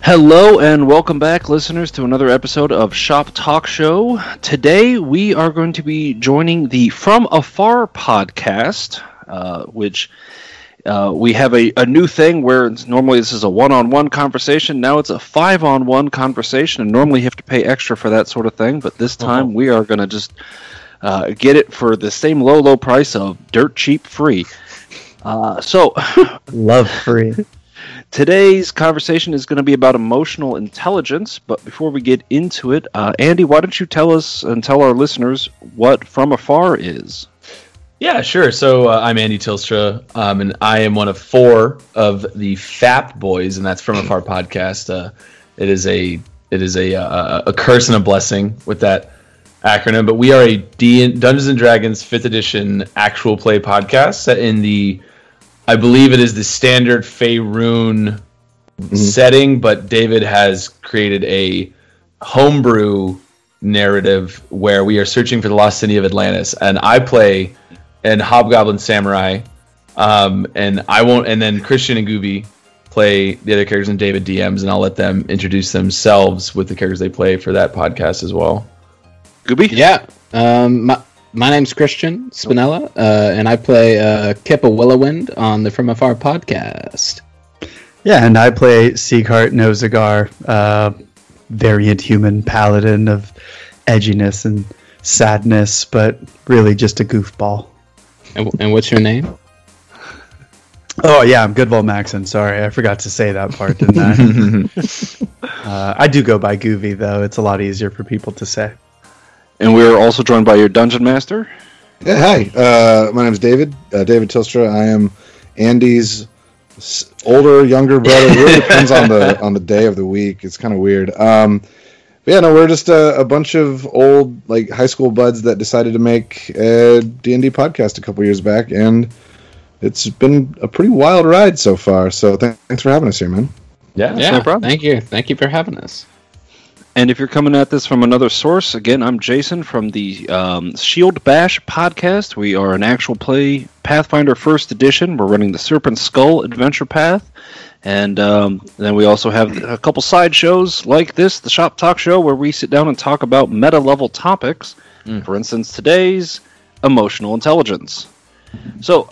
Hello and welcome back, listeners, to another episode of Shop Talk Show. Today we are going to be joining the From Afar podcast, which we have a new thing where normally this is a one-on-one conversation. Now it's a 5-on-1 conversation, and normally you have to pay extra for that sort of thing, but this time we are going to just get it for the same low price of dirt cheap free. Love free. Today's conversation is going to be about emotional intelligence, but before we get into it, Andy, why don't you tell us and tell our listeners what From Afar is? Yeah, sure. So I'm Andy Tilstra, and I am one of 4 of the FAP boys, and that's From Afar podcast. It is a curse and a blessing with that acronym, but we are a Dungeons and Dragons 5th edition actual play podcast set in the, I believe it is the standard Faerun setting, but David has created a homebrew narrative where we are searching for the lost city of Atlantis, and I play an Hobgoblin Samurai, and then Christian and Gooby play the other characters, and David DMs, and I'll let them introduce themselves with the characters they play for that podcast as well. Gooby? Yeah. My name's Christian Spinella, and I play Kippa Willowwind on the From Afar podcast. Yeah, and I play Sieghart Nozagar, variant human paladin of edginess and sadness, but really just a goofball. And what's your name? Oh, yeah, I'm Goodval Maxon. Sorry, I forgot to say that part, didn't I? I do go by Goovy, though. It's a lot easier for people to say. And we're also joined by your Dungeon Master. Yeah, hi. My name's David. David Tilstra. I am Andy's older, younger brother. It really depends on the day of the week. It's kind of weird. But yeah, no, we're just a bunch of old high school buds that decided to make a D&D podcast a couple years back, and it's been a pretty wild ride so far. So thanks for having us here, man. Yeah, no problem. Thank you for having us. And if you're coming at this from another source, again, I'm Jason from the Shield Bash podcast. We are an actual play Pathfinder 1st edition. We're running the Serpent Skull Adventure Path. And then we also have a couple side shows like this, the Shop Talk Show, where we sit down and talk about meta-level topics. For instance, today's emotional intelligence. So,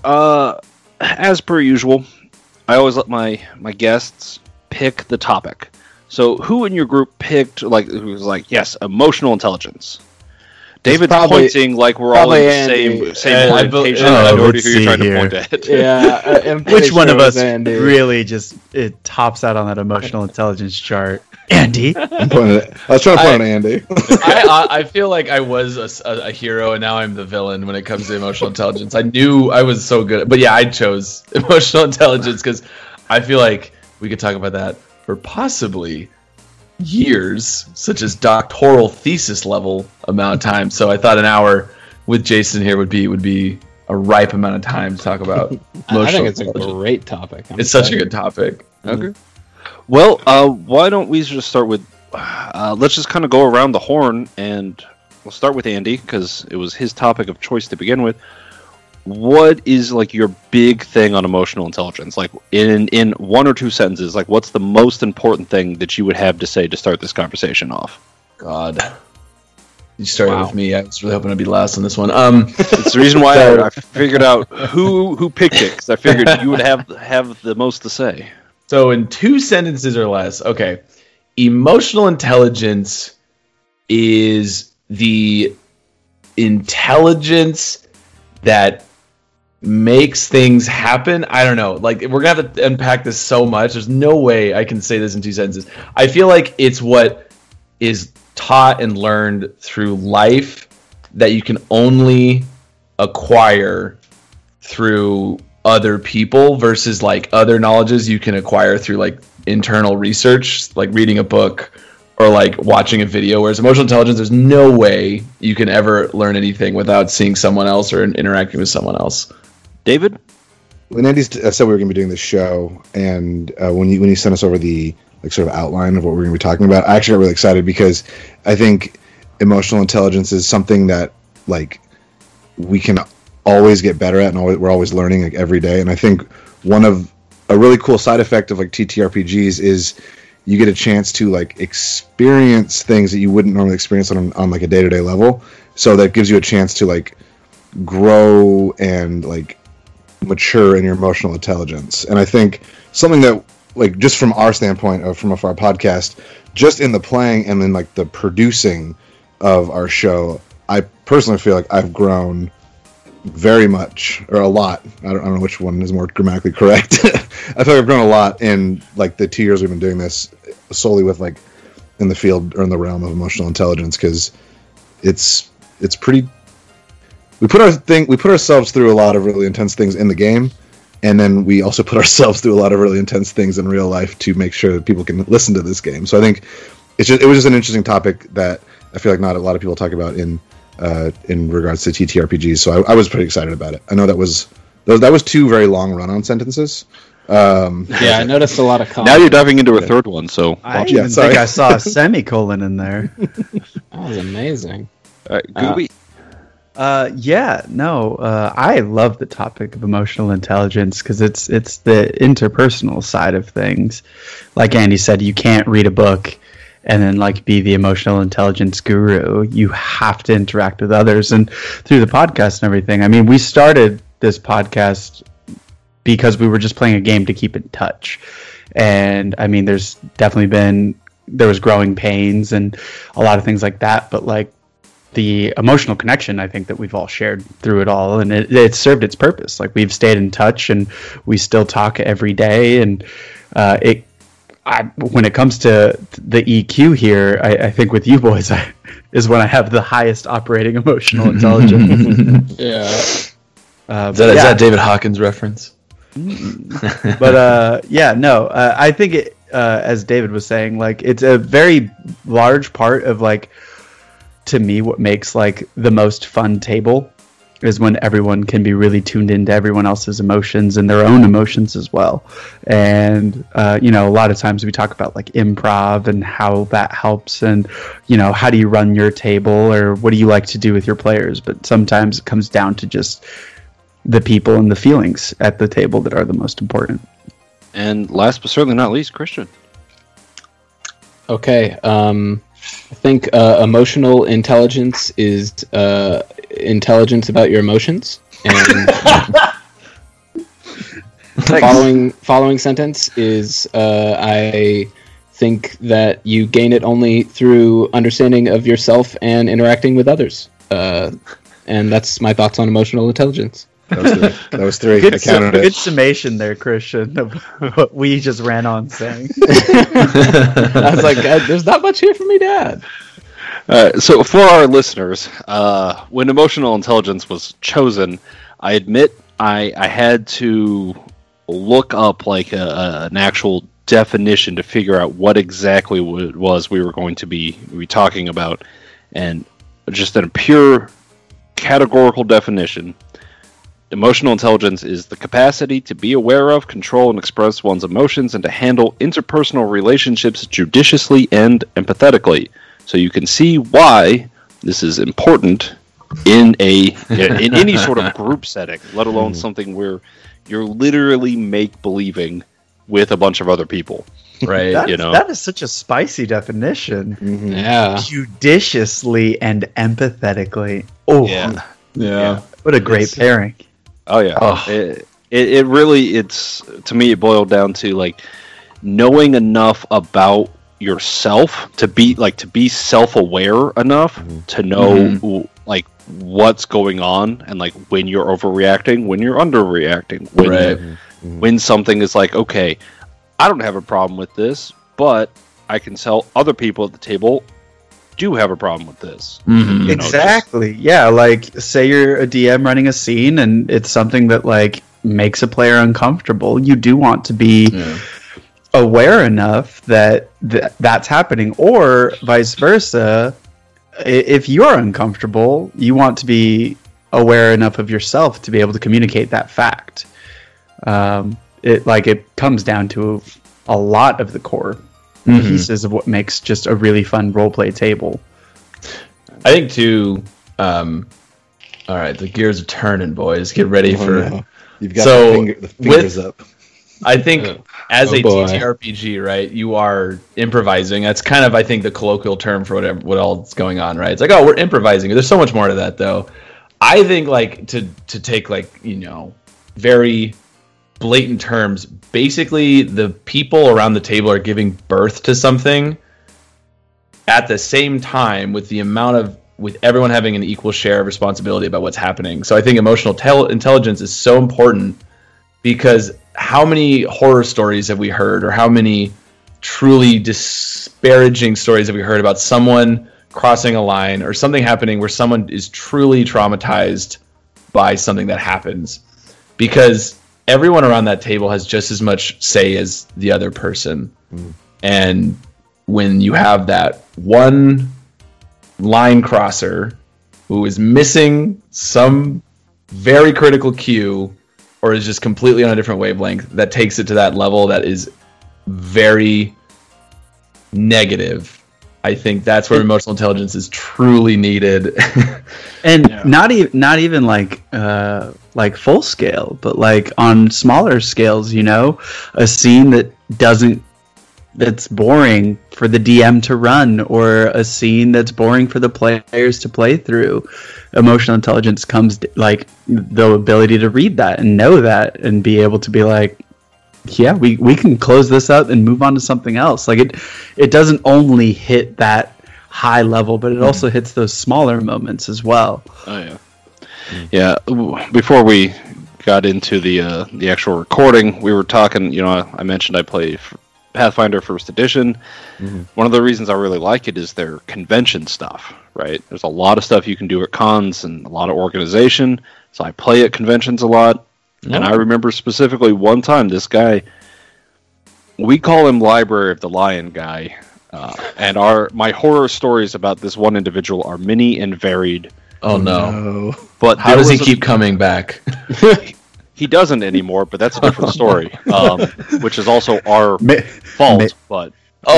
as per usual, I always let my guests pick the topic. So, who in your group picked, who was like, yes, emotional intelligence? David's pointing like we're all in the same orientation. I know who you're trying to point at. Yeah, which one of us really just it tops out on that emotional intelligence chart? Andy. I was trying to point at Andy. I feel like I was a hero, and now I'm the villain when it comes to emotional intelligence. I knew I was so good, but yeah, I chose emotional intelligence because I feel like we could talk about that for possibly years, such as doctoral thesis level amount of time. So I thought an hour with Jason here would be a ripe amount of time to talk about emotional I think it's intelligence. a great topic. It's such a good topic. Okay. Well, why don't we just start with, let's just kind of go around the horn, and we'll start with Andy, because it was his topic of choice to begin with. What is your big thing on emotional intelligence? In 1 or 2 sentences, what's the most important thing that you would have to say to start this conversation off? God. You started with me. I was really hoping to be last on this one. It's the reason why I figured out who picked it, because I figured you would have the most to say. So in 2 sentences or less, okay. Emotional intelligence is the intelligence that makes things happen. I don't know. We're gonna have to unpack this so much. There's no way I can say this in 2 sentences. I feel like it's what is taught and learned through life that you can only acquire through other people versus other knowledges you can acquire through internal research, like reading a book or watching a video. Whereas emotional intelligence, there's no way you can ever learn anything without seeing someone else or interacting with someone else. David? When Andy said we were going to be doing this show, and when you sent us over the sort of outline of what we're going to be talking about, I actually got really excited because I think emotional intelligence is something that we can always get better at, and we're always learning every day. And I think a really cool side effect of TTRPGs is you get a chance to like experience things that you wouldn't normally experience on like a day-to-day level. So that gives you a chance to like grow and like mature in your emotional intelligence. And I think something that like just from our standpoint of From Afar podcast, just in the playing and in like the producing of our show, I personally feel like I've grown very much, or a lot. I don't know which one is more grammatically correct. I feel like I've grown a lot in like the 2 years we've been doing this solely with like in the field or in the realm of emotional intelligence, because it's pretty. We put ourselves through a lot of really intense things in the game, and then we also put ourselves through a lot of really intense things in real life to make sure that people can listen to this game. So I think it was just an interesting topic that I feel like not a lot of people talk about in regards to TTRPGs. So I was pretty excited about it. I know that was 2 very long run-on sentences. I noticed a lot of comments. Now you're diving into a third one, so I even think I saw a semicolon in there. That was amazing. all right, Gooby. I love the topic of emotional intelligence because it's the interpersonal side of things. Like Andy said, you can't read a book and then like be the emotional intelligence guru. You have to interact with others, and through the podcast and everything. I mean, we started this podcast because we were just playing a game to keep in touch. And I mean, there was growing pains and a lot of things like that, but like the emotional connection, I think that we've all shared through it all, and it served its purpose. Like we've stayed in touch and we still talk every day. And when it comes to the EQ here, I think with you boys is when I have the highest operating emotional intelligence. Is that David Hawkins reference? But I think it, as David was saying, like it's a very large part of like, to me, what makes like the most fun table is when everyone can be really tuned into everyone else's emotions and their own emotions as well. And a lot of times we talk about like improv and how that helps, and how do you run your table, or what do you like to do with your players. But sometimes it comes down to just the people and the feelings at the table that are the most important. And last but certainly not least, Christian. Okay, I think emotional intelligence is intelligence about your emotions. And following sentence is I think that you gain it only through understanding of yourself and interacting with others. And that's my thoughts on emotional intelligence. That was 3. Good, I counted it. good summation there, Christian, of what we just ran on saying. I was like, there's not much here for me to add. So for our listeners, when emotional intelligence was chosen, I admit I had to look up like an actual definition to figure out what exactly it was we were going to be talking about, and just in a pure categorical definition, emotional intelligence is the capacity to be aware of, control, and express one's emotions, and to handle interpersonal relationships judiciously and empathetically. So you can see why this is important in any sort of group setting, let alone something where you're literally make-believing with a bunch of other people. Right. That is such a spicy definition. Mm-hmm. Yeah. Judiciously and empathetically. Oh, Yeah. What a great pairing. Oh yeah. Oh. It really, it's, to me, it boiled down to like knowing enough about yourself to be self-aware enough to know like what's going on, and like when you're overreacting, when you're underreacting, when something is like, okay, I don't have a problem with this, but I can tell other people at the table do have a problem with this. Exactly. Like say you're a DM running a scene and it's something that like makes a player uncomfortable. You do want to be aware enough that that's happening, or vice versa. If you're uncomfortable, you want to be aware enough of yourself to be able to communicate that fact. It comes down to a lot of the core pieces of what makes just a really fun roleplay table. I think too. All right, the gears are turning, boys. Get ready for. You've got So, the fingers up. I think as a boy. TTRPG, right, you are improvising. That's kind of, I think, the colloquial term for what all's going on, right? It's like, oh, we're improvising. There's so much more to that, though. I think, like, to take, like, very blatant terms, basically the people around the table are giving birth to something at the same time with everyone having an equal share of responsibility about what's happening. So I think emotional intelligence is so important, because how many horror stories have we heard, or how many truly disparaging stories have we heard about someone crossing a line or something happening where someone is truly traumatized by something that happens? Because everyone around that table has just as much say as the other person. And when you have that one line crosser who is missing some very critical cue, or is just completely on a different wavelength, that takes it to that level that is very negative, I think that's where emotional intelligence is truly needed. And not even like full scale, but like on smaller scales, a scene that's boring for the DM to run, or a scene that's boring for the players to play through. Emotional intelligence comes like the ability to read that and know that and be able to be like, yeah, we can close this out and move on to something else. Like it doesn't only hit that high level, but it also hits those smaller moments as well. Oh yeah. Before we got into the actual recording, we were talking. I mentioned I play Pathfinder First Edition. One of the reasons I really like it is their convention stuff. Right, there's a lot of stuff you can do at cons and a lot of organization. So I play at conventions a lot. And I remember specifically one time, this guy, we call him Library of the Lion guy, and my horror stories about this one individual are many and varied. Oh no! But how does he keep coming back? He doesn't anymore, but that's a different story, which is also our fault. But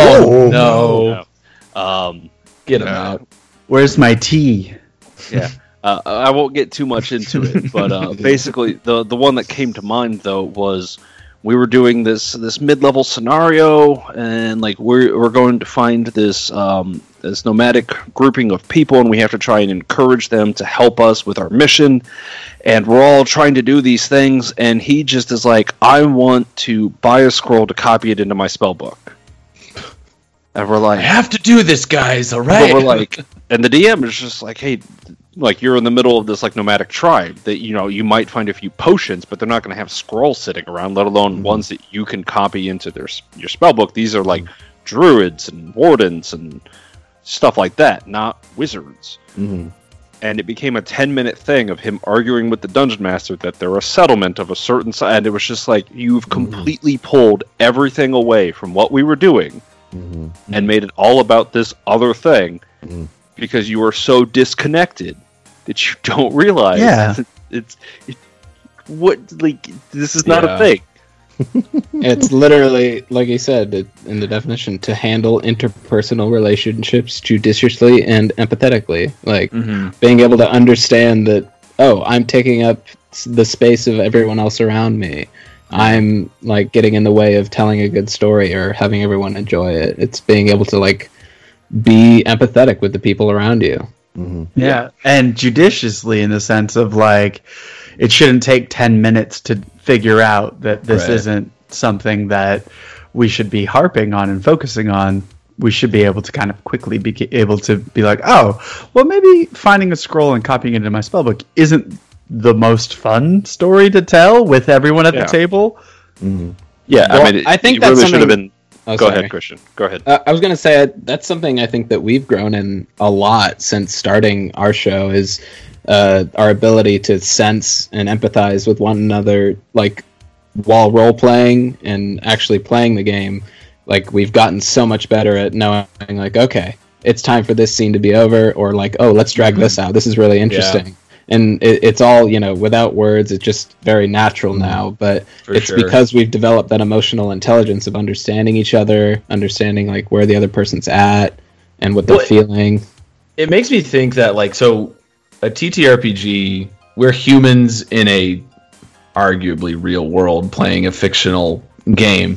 no! Get him out. Where's my tea? Yeah. I won't get too much into it, but basically the one that came to mind though was we were doing this mid-level scenario, and like we're going to find this nomadic grouping of people, and we have to try and encourage them to help us with our mission, and we're all trying to do these things, and he just is like, I want to buy a scroll to copy it into my spell book. And we're like, I have to do this, guys. All right. But we're like, and the DM is just like, hey, like you're in the middle of this like nomadic tribe that you might find a few potions, but they're not going to have scrolls sitting around, let alone ones that you can copy into your spell book. These are like druids and wardens and stuff like that, not wizards. And it became a 10-minute thing of him arguing with the dungeon master that they're a settlement of a certain size, and it was just like, you've completely pulled everything away from what we were doing. And made it all about this other thing because you are so disconnected that you don't realize this is not a thing. It's literally, like he said in the definition, to handle interpersonal relationships judiciously and empathetically. Like being able to understand that, oh, I'm taking up the space of everyone else around me. I'm like getting in the way of telling a good story or having everyone enjoy it. It's being able to like be empathetic with the people around you. Yeah, and judiciously in the sense of like, it shouldn't take 10 minutes to figure out that this isn't something that we should be harping on and focusing on. We should be able to kind of quickly be able to be like, oh, well, maybe finding a scroll and copying it into my spellbook isn't the most fun story to tell with everyone at the table. Yeah, well, I mean, I think it that's really something... should have been. Oh, Go sorry. ahead, Christian. Go ahead. I was going to say that's something I think that we've grown in a lot since starting our show is our ability to sense and empathize with one another, like while role playing and actually playing the game. Like we've gotten so much better at knowing, like, okay, it's time for this scene to be over, or like, oh, let's drag this out. This is really interesting. Yeah. And it's all, without words, it's just very natural now. But it's because we've developed that emotional intelligence of understanding each other, understanding like where the other person's at and what they're feeling. It makes me think that like, so a TTRPG, we're humans in a arguably real world playing a fictional game.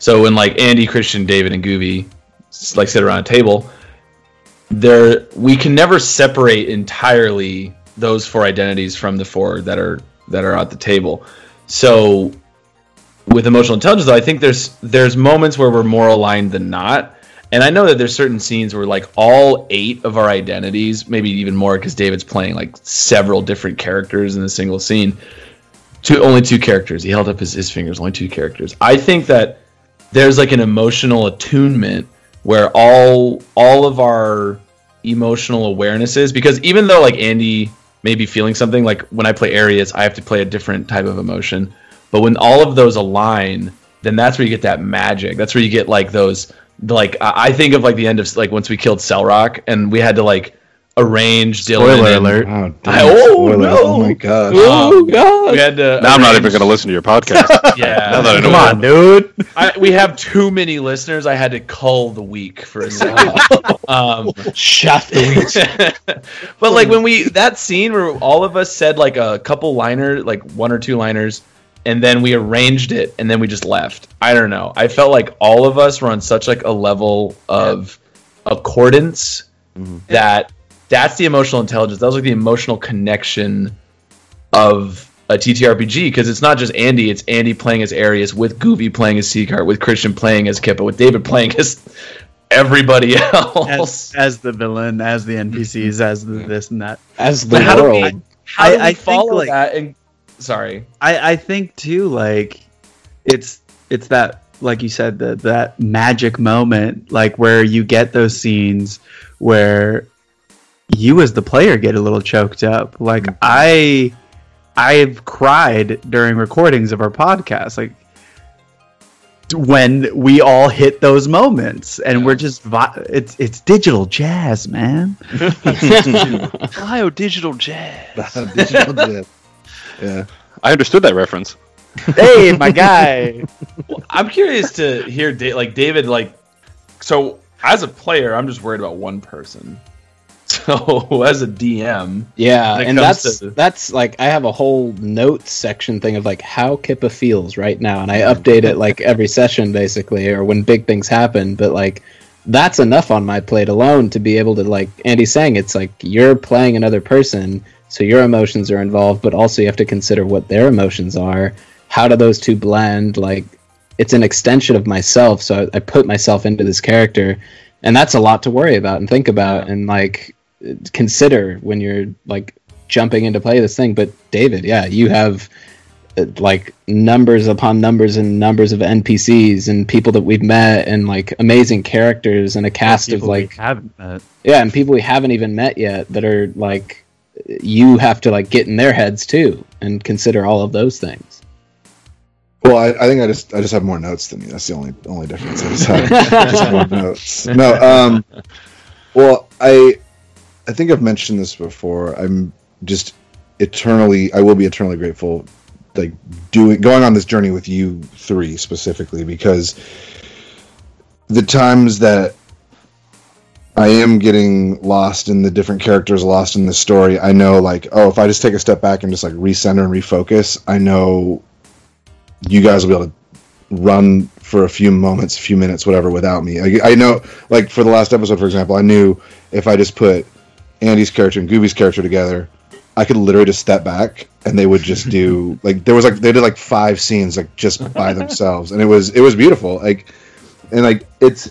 So when like Andy, Christian, David, and Gooby like sit around a table, we can never separate entirely those 4 identities from the 4 that are at the table. So with emotional intelligence, though, I think there's moments where we're more aligned than not. And I know that there's certain scenes where like all 8 of our identities, maybe even more because David's playing like several different characters in a single scene. Only 2 characters. He held up his fingers, only 2 characters. I think that there's like an emotional attunement where all of our emotional awarenesses, because even though like Andy may be feeling something, like when I play Arius, I have to play a different type of emotion. But when all of those align, then that's where you get that magic. That's where you get like those. Like I think of like the end of like once we killed Cellrock and we had to like arrange Dylan. Spoiler alert! Oh my god! Oh god! We had to. Now I'm not even going to listen to your podcast. Yeah, Now that I know Come on, dude. we have too many listeners. I had to cull the week for a second. Shaft the week. But like when that scene where all of us said like a couple liners, like 1 or 2 liners. And then we arranged it, and then we just left. I don't know. I felt like all of us were on such like a level of accordance that's the emotional intelligence. That was like the emotional connection of a TTRPG, because it's not just Andy. It's Andy playing as Arius, with Goofy playing as Seacart, with Christian playing as Kippa, with David playing as everybody else. As the villain, as the NPCs, as the this and that. As the How do world. we follow think, that? And sorry. I think too, like it's that, like you said, that magic moment, like where you get those scenes where you as the player get a little choked up. Like I've cried during recordings of our podcast, like when we all hit those moments, and we're just it's digital jazz, man. Digital jazz. Digital jazz. Yeah. I understood that reference. Hey, my guy. I'm curious to hear David, like, so as a player, I'm just worried about one person. So as a DM, Yeah, when it and comes that's like I have a whole notes section thing of like how Kippa feels right now, and I update it like every session basically, or when big things happen. But like that's enough on my plate alone to be able to, like Andy's saying, it's like you're playing another person, so your emotions are involved, but also you have to consider what their emotions are. How do those two blend? Like it's an extension of myself, so I put myself into this character, and that's a lot to worry about and think about and like consider when you're like jumping into play this thing. But David, yeah, you have like numbers upon numbers and numbers of NPCs and people that we've met, and like amazing characters, and a cast of like haven't met. Yeah, and people we haven't even met yet that are like you have to like get in their heads too and consider all of those things. Well, I think I just have more notes than you. That's the only difference. I just have just more notes. No, well, I think I've mentioned this before. I'm just I will be eternally grateful, like going on this journey with you three specifically, because the times that I am getting lost in the different characters, lost in the story, I know like, oh, if I just take a step back and just like recenter and refocus, I know you guys will be able to run for a few moments, a few minutes, whatever, without me. I know, like for the last episode, for example, I knew if I just put Andy's character and Gooby's character together, I could literally just step back and they would just do like they did like 5 scenes like just by themselves, and it was beautiful. Like, and like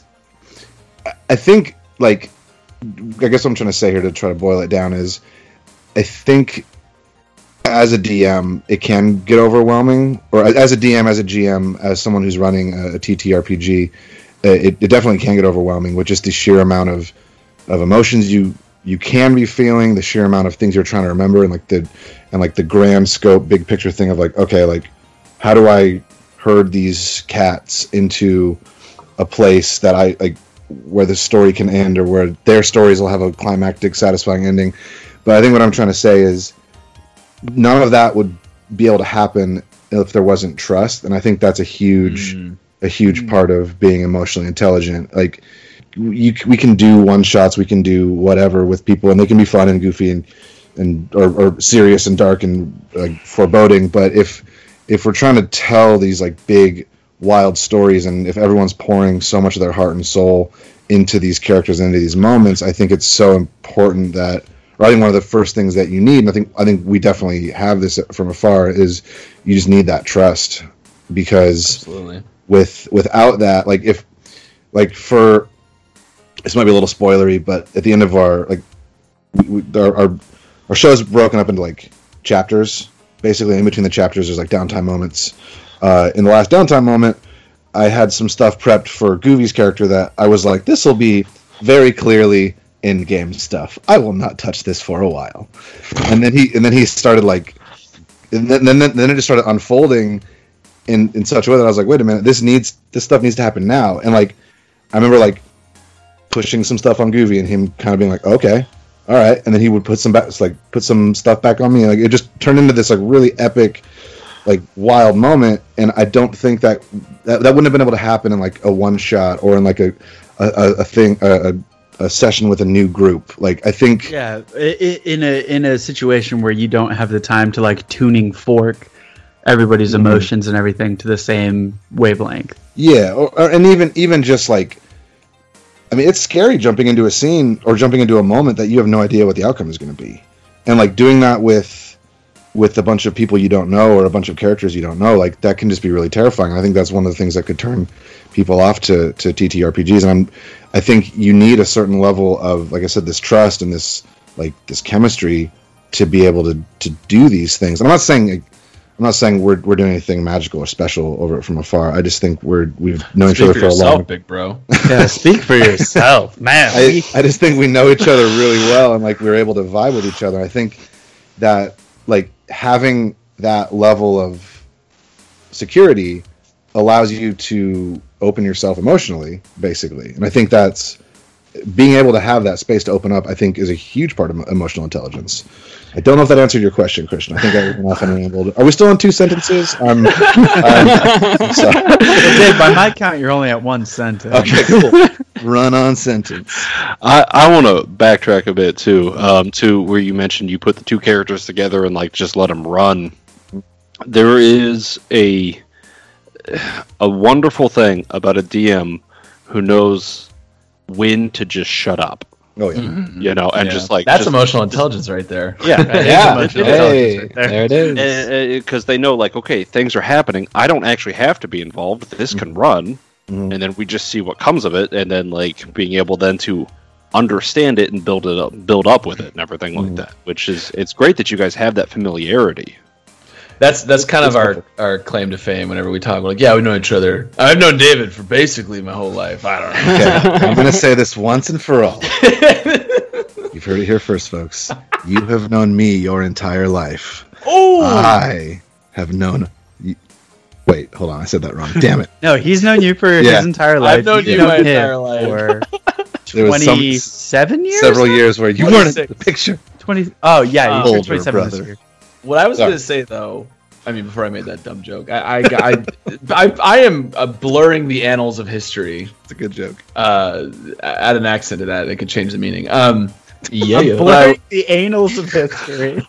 I think like I guess what I'm trying to say here to try to boil it down is I think as a DM it can get overwhelming, or as a DM, as a GM, as someone who's running a TTRPG, it definitely can get overwhelming with just the sheer amount of emotions you can be feeling, the sheer amount of things you're trying to remember, and like the grand scope, big picture thing of like, okay, like how do I herd these cats into a place that I like where the story can end, or where their stories will have a climactic, satisfying ending. But I think what I'm trying to say is none of that would be able to happen if there wasn't trust, and I think that's a huge part of being emotionally intelligent. Like we can do one shots, we can do whatever with people, and they can be fun and goofy and or serious and dark and like foreboding. But if we're trying to tell these like big wild stories, and if everyone's pouring so much of their heart and soul into these characters and into these moments, I think it's so important that, or I think one of the first things that you need, and I think we definitely have this from afar, is you just need that trust, because Absolutely. without that, like if, like for, this might be a little spoilery, but at the end of our, like, our show is broken up into like chapters. Basically, in between the chapters, there's like downtime moments. In the last downtime moment, I had some stuff prepped for Goovy's character that I was like, this will be very clearly in-game stuff. I will not touch this for a while. And then he started like, and then it just started unfolding in such a way that I was like, wait a minute, this stuff needs to happen now. And like, I remember like pushing some stuff on Goovy and him kind of being like, okay, all right. And then he would put some stuff back on me. Like, it just turned into this like really epic, like wild moment. And I don't think that wouldn't have been able to happen in like a one shot or in like a session with a new group. Like, I think, yeah, in a situation where you don't have the time to like tuning fork everybody's emotions and everything to the same wavelength. Yeah, and even just like, I mean, it's scary jumping into a scene or jumping into a moment that you have no idea what the outcome is going to be, and like doing that with a bunch of people you don't know or a bunch of characters you don't know, like that can just be really terrifying. I think that's one of the things that could turn people off to TTRPGs, and I think you need a certain level of, like I said, this trust and this chemistry to be able to do these things. And I'm not saying we're doing anything magical or special over it from afar. I just think we've known each other for a long. Big bro. Yeah, speak for yourself, man. I just think we know each other really well, and like we're able to vibe with each other. I think that like having that level of security allows you to open yourself emotionally, basically. And I think that's being able to have that space to open up, I think, is a huge part of emotional intelligence. I don't know if that answered your question, Christian. I think I went off and rambled. Are we still on 2 sentences? I'm sorry. Dave, by my count, you're only at 1 sentence. Okay, cool. Run on sentence. I want to backtrack a bit too, to where you mentioned you put the 2 characters together and like just let them run. There is a wonderful thing about a DM who knows when to just shut up. Oh yeah, you know, and just like that's emotional intelligence right there. Yeah, Yeah, Emotional hey, intelligence right there it is. because they know like, okay, things are happening. I don't actually have to be involved. This can run, and then we just see what comes of it, and then like being able then to understand it and build up with it and everything like that. Which is, it's great that you guys have that familiarity. That's kind of our claim to fame whenever we talk. We're like, yeah, we know each other. I've known David for basically my whole life. I don't know. Okay, I'm going to say this once and for all. You've heard it here first, folks. You have known me your entire life. Oh, I have known... Wait, hold on. I said that wrong. Damn it. No, he's known you for his entire life. I've known you known my him entire life. For There was 27 years? several years where you weren't in 26. the picture. 20. Oh, yeah, you turned Older 27 this brother. year. What I was Sorry. going to say though, I mean, before I made that dumb joke, I am blurring the annals of history. It's a good joke. Add an accent to that; it could change the meaning. Yeah. Blurring the annals of history.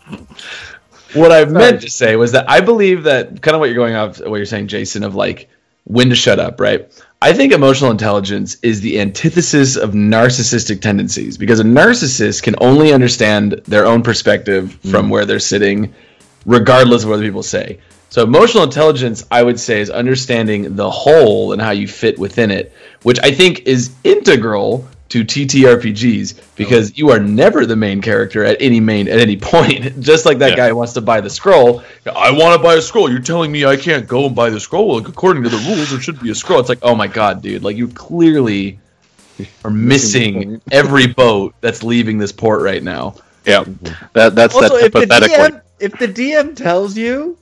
What I meant to say was that I believe that kind of what you're going off, what you're saying, Jason, of like when to shut up, right? I think emotional intelligence is the antithesis of narcissistic tendencies, because a narcissist can only understand their own perspective from where they're sitting, regardless of what other people say. So emotional intelligence, I would say, is understanding the whole and how you fit within it, which I think is integral to TTRPGs, because you are never the main character at any point. Just like that guy who wants to buy the scroll. I want to buy a scroll. You're telling me I can't go and buy the scroll? Like, according to the rules, there should be a scroll. It's like, oh my god, dude! Like, you clearly are missing every boat that's leaving this port right now. Yeah, that's Also, that pathetic. if the DM tells you,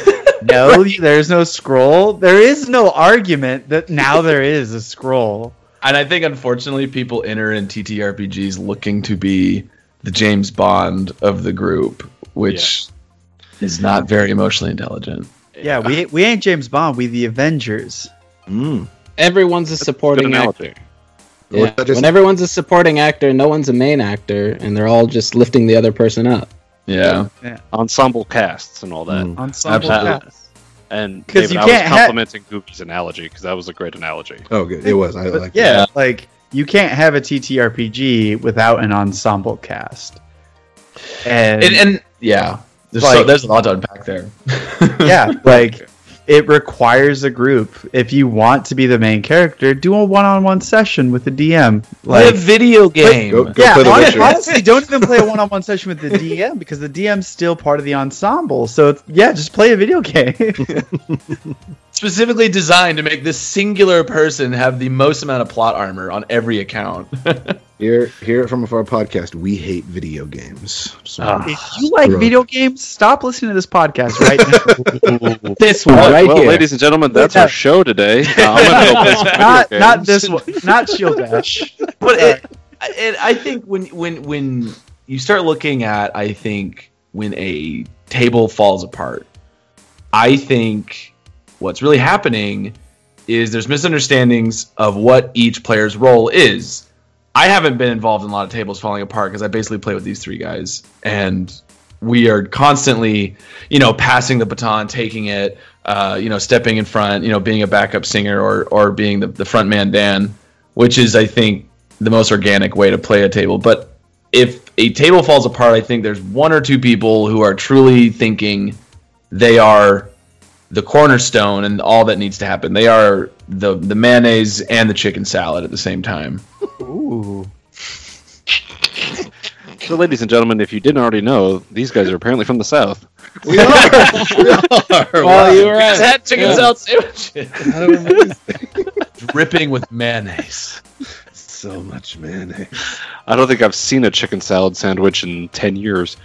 no, there's no scroll, there is no argument that now there is a scroll. And I think, unfortunately, people enter in TTRPGs looking to be the James Bond of the group, which is not very emotionally intelligent. Yeah, we ain't James Bond, we the Avengers. Everyone's a supporting Good analogy. actor. Yeah. When everyone's a supporting actor, no one's a main actor, and they're all just lifting the other person up. Yeah. Ensemble casts and all that. Ensemble Absolutely. cast. And 'Cause David, you I was can't complimenting Goofy's analogy because that was a great analogy. Oh, good. It was. I like. Yeah, like you can't have a TTRPG without an ensemble cast. And yeah, there's Like- there's a lot to unpack there. Yeah, like it requires a group. If you want to be the main character, do a one-on-one session with the DM. Play a Like, video game. Go yeah, play The Witcher. honestly, don't even play a one-on-one session with the DM because the DM's still part of the ensemble. So it's, yeah, just play a video game. Specifically designed to make this singular person have the most amount of plot armor on every account. Hear it from Afar podcast. We hate video games. So, If you like Gross. video games, stop listening to this podcast right now. This one right well, here. ladies and gentlemen, that's our show today. I'm gonna go play some video not games. this one, not Shield Dash. But I think when you start looking at, I think when a table falls apart, I think what's really happening is there's misunderstandings of what each player's role is. I haven't been involved in a lot of tables falling apart because I basically play with these three guys, and we are constantly, passing the baton, taking it, stepping in front, being a backup singer or being the front man Dan, which is, I think, the most organic way to play a table. But if a table falls apart, I think there's one or two people who are truly thinking they are the cornerstone and all that needs to happen. They are the mayonnaise and the chicken salad at the same time. Ooh. So, ladies and gentlemen, if you didn't already know, these guys are apparently from the South. we are. Well, you were Just right. had chicken Yeah. salad sandwiches. How do we miss Dripping with mayonnaise. so much mayonnaise? I don't think I've seen a chicken salad sandwich in 10 years.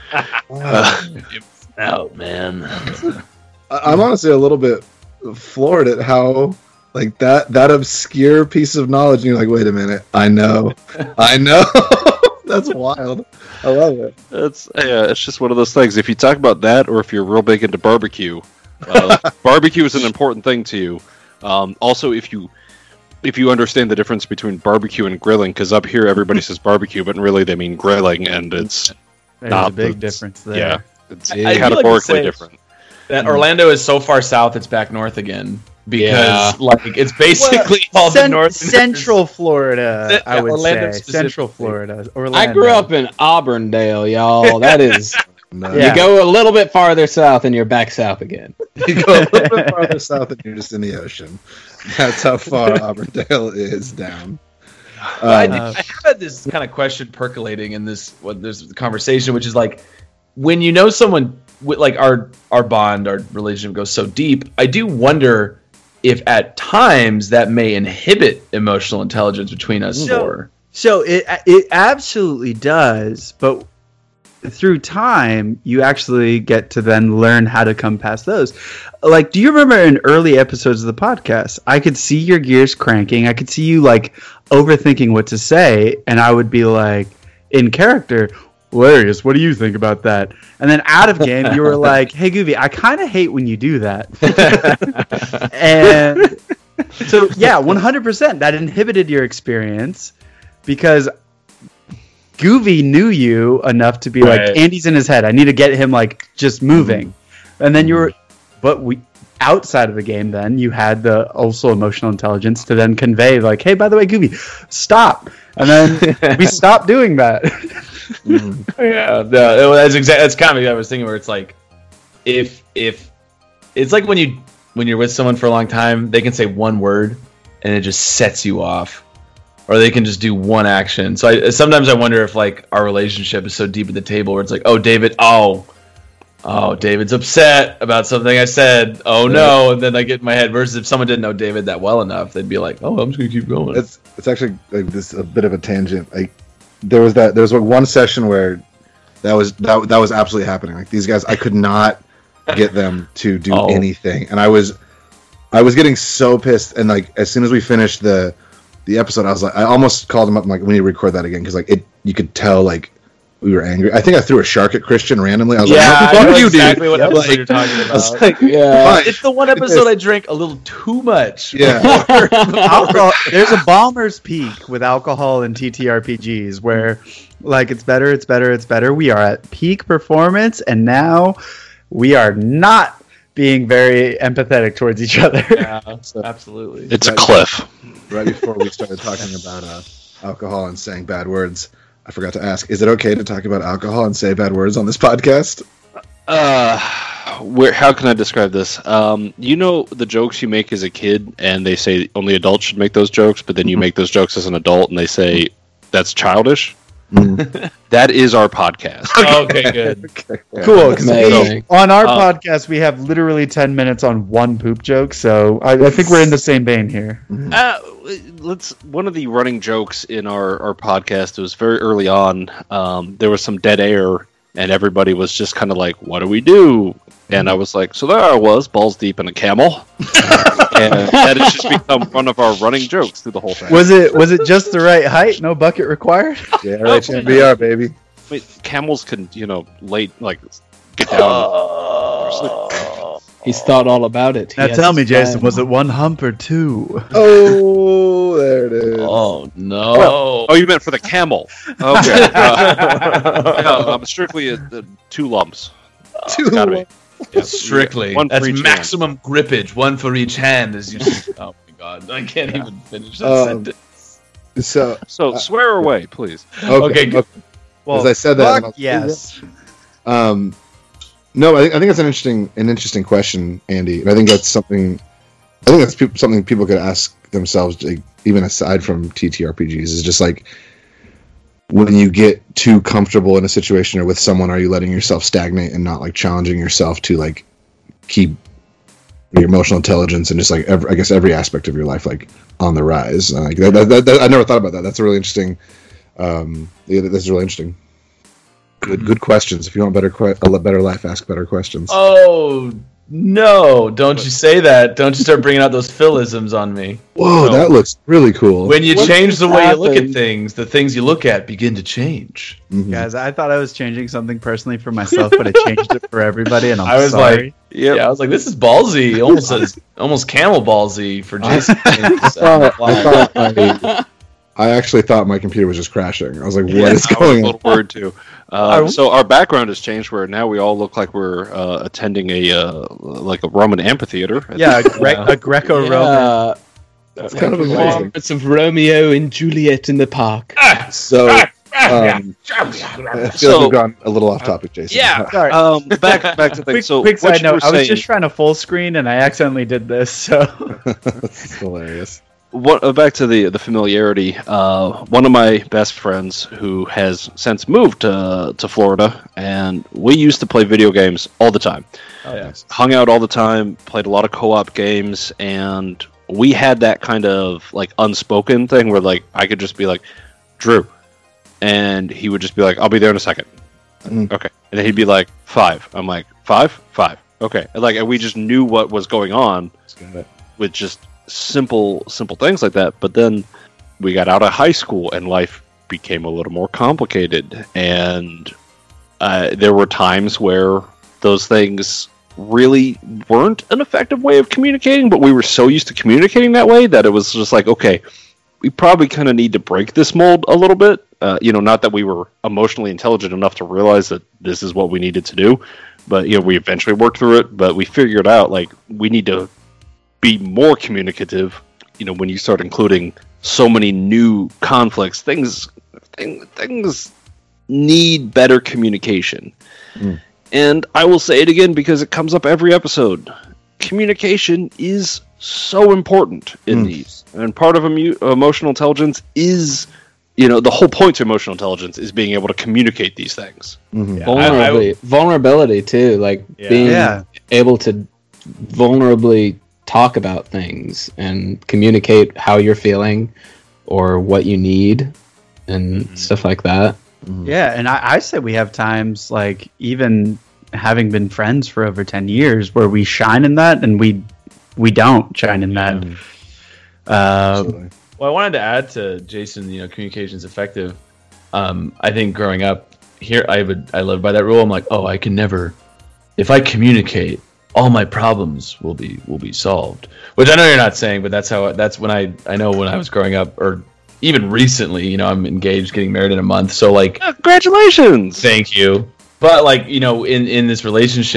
Out, man. I'm honestly a little bit floored at how like that obscure piece of knowledge. And you're like, wait a minute, I know. That's wild. I love it. It's just one of those things. If you talk about that, or if you're real big into barbecue, barbecue is an important thing to you. Also, if you understand the difference between barbecue and grilling, because up here everybody says barbecue, but really they mean grilling, and it's There's not a big the- difference there. yeah, it's I do like to categorically say- different. That Orlando is so far south, it's back north again. Because, Yeah. it's basically all the north. Central Florida, I would Orlando say. specifically. Central Florida. Orlando. I grew up in Auburndale, y'all. That is, No. Yeah. you go a little bit farther south and you're back south again. You go a little bit farther south and you're just in the ocean. That's how far Auburndale is down. I have had this kind of question percolating in this conversation, which is like, when you know someone with like our bond, our relationship goes so deep, I do wonder if at times that may inhibit emotional intelligence between us four. So it absolutely does, but through time, you actually get to then learn how to come past those. Like, do you remember in early episodes of the podcast, I could see your gears cranking. I could see you like overthinking what to say, and I would be like, in character, hilarious. What do you think about that? And then out of game, you were like, hey, Goofy, I kind of hate when you do that. And so, yeah, 100%. That inhibited your experience because Goofy knew you enough to be Right. like, Andy's in his head. I need to get him like just moving. And then you were, but we outside of the game, then you had the also emotional intelligence to then convey like, hey, by the way, Goofy, stop. And then we stopped doing that. Yeah, no, that's kind of what I was thinking. Where it's like, if it's like when you're with someone for a long time, they can say one word and it just sets you off, or they can just do one action. So sometimes I wonder if like our relationship is so deep at the table where it's like, oh, David, David's upset about something I said. Oh no, and then I get in my head. Versus if someone didn't know David that well enough, they'd be like, oh, I'm just gonna keep going. It's actually like this a bit of a tangent. Like there was like one session where that was absolutely happening. Like these guys, I could not get them to do anything, and I was getting so pissed. And like as soon as we finished the episode, I was like, I almost called them up. I'm like, we need to record that again because like you could tell like we were angry. I think I threw a shark at Christian randomly. I was like, I what the know fuck you, exactly dude? what Yep. episode you're talking I was about. like, Yeah. fine. It's the one episode I drank a little too much. Yeah. Alcohol, there's a Balmer's peak with alcohol and TTRPGs where like it's better. We are at peak performance, and now we are not being very empathetic towards each other. Yeah, absolutely. It's a cliff. Right before we started talking about alcohol and saying bad words, I forgot to ask: is it okay to talk about alcohol and say bad words on this podcast? How can I describe this? You know the jokes you make as a kid, and they say only adults should make those jokes, but then you make those jokes as an adult, and they say that's childish. That is our podcast. Okay, good. Okay. Cool. Amazing. On our podcast, we have literally 10 minutes on one poop joke, so I think we're in the same vein here. One of the running jokes in our podcast, it was very early on, there was some dead air, and everybody was just kind of like, what do we do? And I was like, so there I was, balls deep in a camel. And that has just become one of our running jokes through the whole thing. Was it just the right height? No bucket required? Yeah, right. VR, baby. Wait, camels can, get down. He's thought all about it. Now tell me, Jason, was it one hump or two? Oh, there it is. Oh no! Oh, you meant for the camel? Okay. I'm strictly at 2 lumps. Two Gotta be. Yeah. Strictly. One for That's each maximum grippage. One for each hand. As you. Oh my god! I can't even finish that sentence. So, Swear away, please. Okay, good. Well, as I said that, fuck yes. No, I think that's an interesting question, Andy. And I think that's something. I think that's something people could ask themselves, like, even aside from TTRPGs, is just like, when you get too comfortable in a situation or with someone, are you letting yourself stagnate and not like challenging yourself to like keep your emotional intelligence and just like every aspect of your life like on the rise? And, like, I never thought about that. That's a really interesting. That's really interesting. Good questions. If you want a better life, ask better questions. Oh no! Don't you say that? Don't you start bringing out those philisms on me? Whoa, No. that looks really cool. When you change the way you look at happened? things, the things you look at begin to change. Mhm. Guys, I thought I was changing something personally for myself, but I changed it for evereverybody, and I'm I was sorry. like, yeah, I was like, this is ballsy, almost camel ballsy for Jason. I actually thought my computer was just crashing. I was like, "What is I was a going on?" little worried too. So our background has changed, where now we all look like we're attending a Roman amphitheater. Yeah, a Greco-Roman. Yeah. That's kind of amazing. It's of Romeo and Juliet in the park. So, I feel like we've gone a little off topic, Jason. Yeah. Sorry. Back to things. So quick what side you were note, I was saying- just trying to full screen, and I accidentally did this, so... That's hilarious. Back to the familiarity. One of my best friends who has since moved to Florida, and we used to play video games all the time. Oh yeah. Hung out all the time, played a lot of co-op games, and we had that kind of like unspoken thing where like I could just be like, Drew, and he would just be like, I'll be there in a second. Mm. Okay. And then he'd be like, 5. I'm like, 5? Okay. And we just knew what was going on Got it. with just simple things like that. But then we got out of high school and life became a little more complicated, and there were times where those things really weren't an effective way of communicating, but we were so used to communicating that way that it was just like, okay, we probably kind of need to break this mold a little bit. Not that we were emotionally intelligent enough to realize that this is what we needed to do, but we eventually worked through it. But we figured out like we need to be more communicative. When you start including so many new conflicts, things need better communication. Mm. And I will say it again because it comes up every episode. Communication is so important in these, and part of emotional intelligence is, the whole point to emotional intelligence is being able to communicate these things. Mm-hmm. Vulnerability too, like being able to vulnerably talk about things and communicate how you're feeling or what you need and stuff like that. Yeah, and I say we have times, like, even having been friends for over 10 years, where we shine in that and we don't shine in that. Absolutely. Well, I wanted to add to Jason, communication's effective. I think growing up here, I lived by that rule. I'm like, I can never, if I communicate, all my problems will be solved. Which I know you're not saying, but that's when I know when I was growing up, or even recently, I'm engaged, getting married in a month. So like, Congratulations! thank you. But like, in this relationship,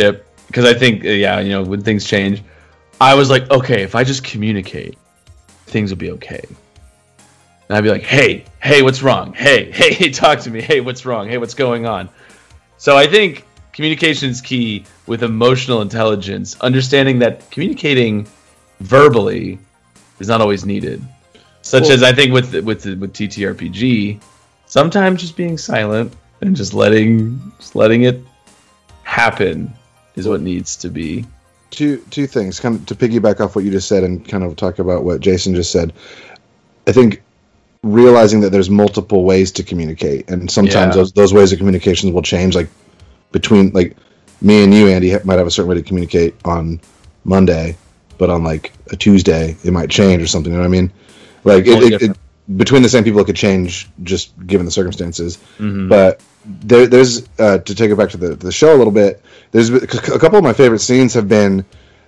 because I think, when things change, I was like, okay, if I just communicate, things will be okay. And I'd be like, hey, what's wrong? Hey, talk to me. Hey, what's wrong? Hey, what's going on? So I think communication is key with emotional intelligence, understanding that communicating verbally is not always needed. Such as I think with TTRPG, sometimes just being silent and just letting it happen is what needs to be. Two things, kind of to piggyback off what you just said and kind of talk about what Jason just said. I think realizing that there's multiple ways to communicate, and sometimes those ways of communications will change. Like between like me and you, Andy, might have a certain way to communicate on Monday, but on like a Tuesday, it might change or something. You know what I mean? Like it between the same people, it could change just given the circumstances. Mm-hmm. But there's to take it back to the show a little bit. There's a couple of my favorite scenes have been.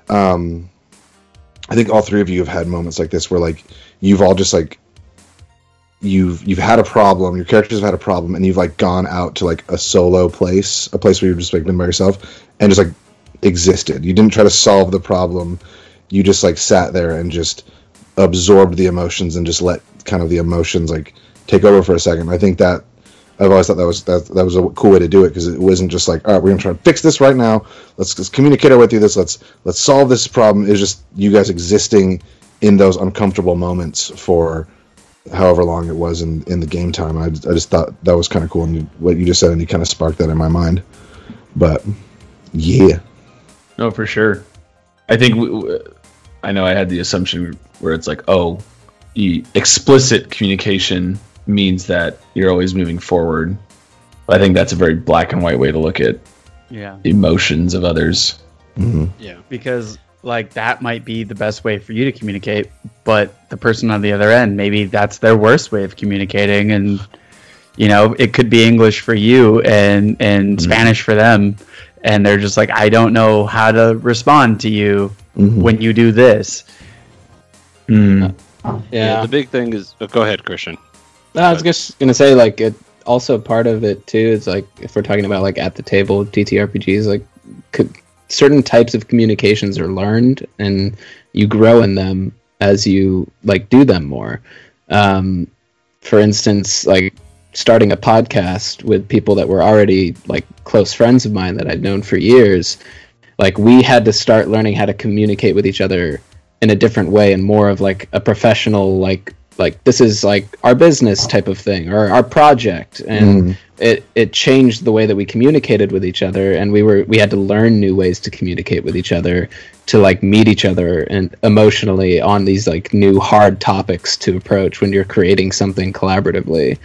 I think all three of you have had moments like this where like you've all just like you've had a problem, your characters have had a problem, and you've like gone out to like a solo place, a place where you've just like been by yourself and just like existed. You didn't try to solve the problem. You just like sat there and just absorbed the emotions and just let kind of the emotions like take over for a second. I think that I've always thought that was a cool way to do it, because it wasn't just like, all right, we're gonna try to fix this right now. Let's just communicate our way through this. Let's solve this problem. It's just you guys existing in those uncomfortable moments for however long it was in the game time. I just thought that was kind of cool, and what you just said, and you kind of sparked that in my mind. But yeah, no, for sure. I think I know I had the assumption where it's like, explicit communication means that you're always moving forward. But I think that's a very black and white way to look at emotions of others. Mm-hmm. Yeah, because like that might be the best way for you to communicate, but the person on the other end, maybe that's their worst way of communicating, and it could be English for you and Spanish for them, and they're just like, I don't know how to respond to you when you do this. Yeah, the big thing is go ahead, Christian. No, I was just gonna say, like, it also part of it too is like, if we're talking about like at the table TTRPGs, like certain types of communications are learned, and you grow in them as you like do them more. For instance, like starting a podcast with people that were already like close friends of mine that I'd known for years, like we had to start learning how to communicate with each other in a different way, and more of like a professional like this is like our business type of thing, or our project, and it changed the way that we communicated with each other, and we had to learn new ways to communicate with each other, to like meet each other and emotionally on these like new hard topics to approach when you're creating something collaboratively.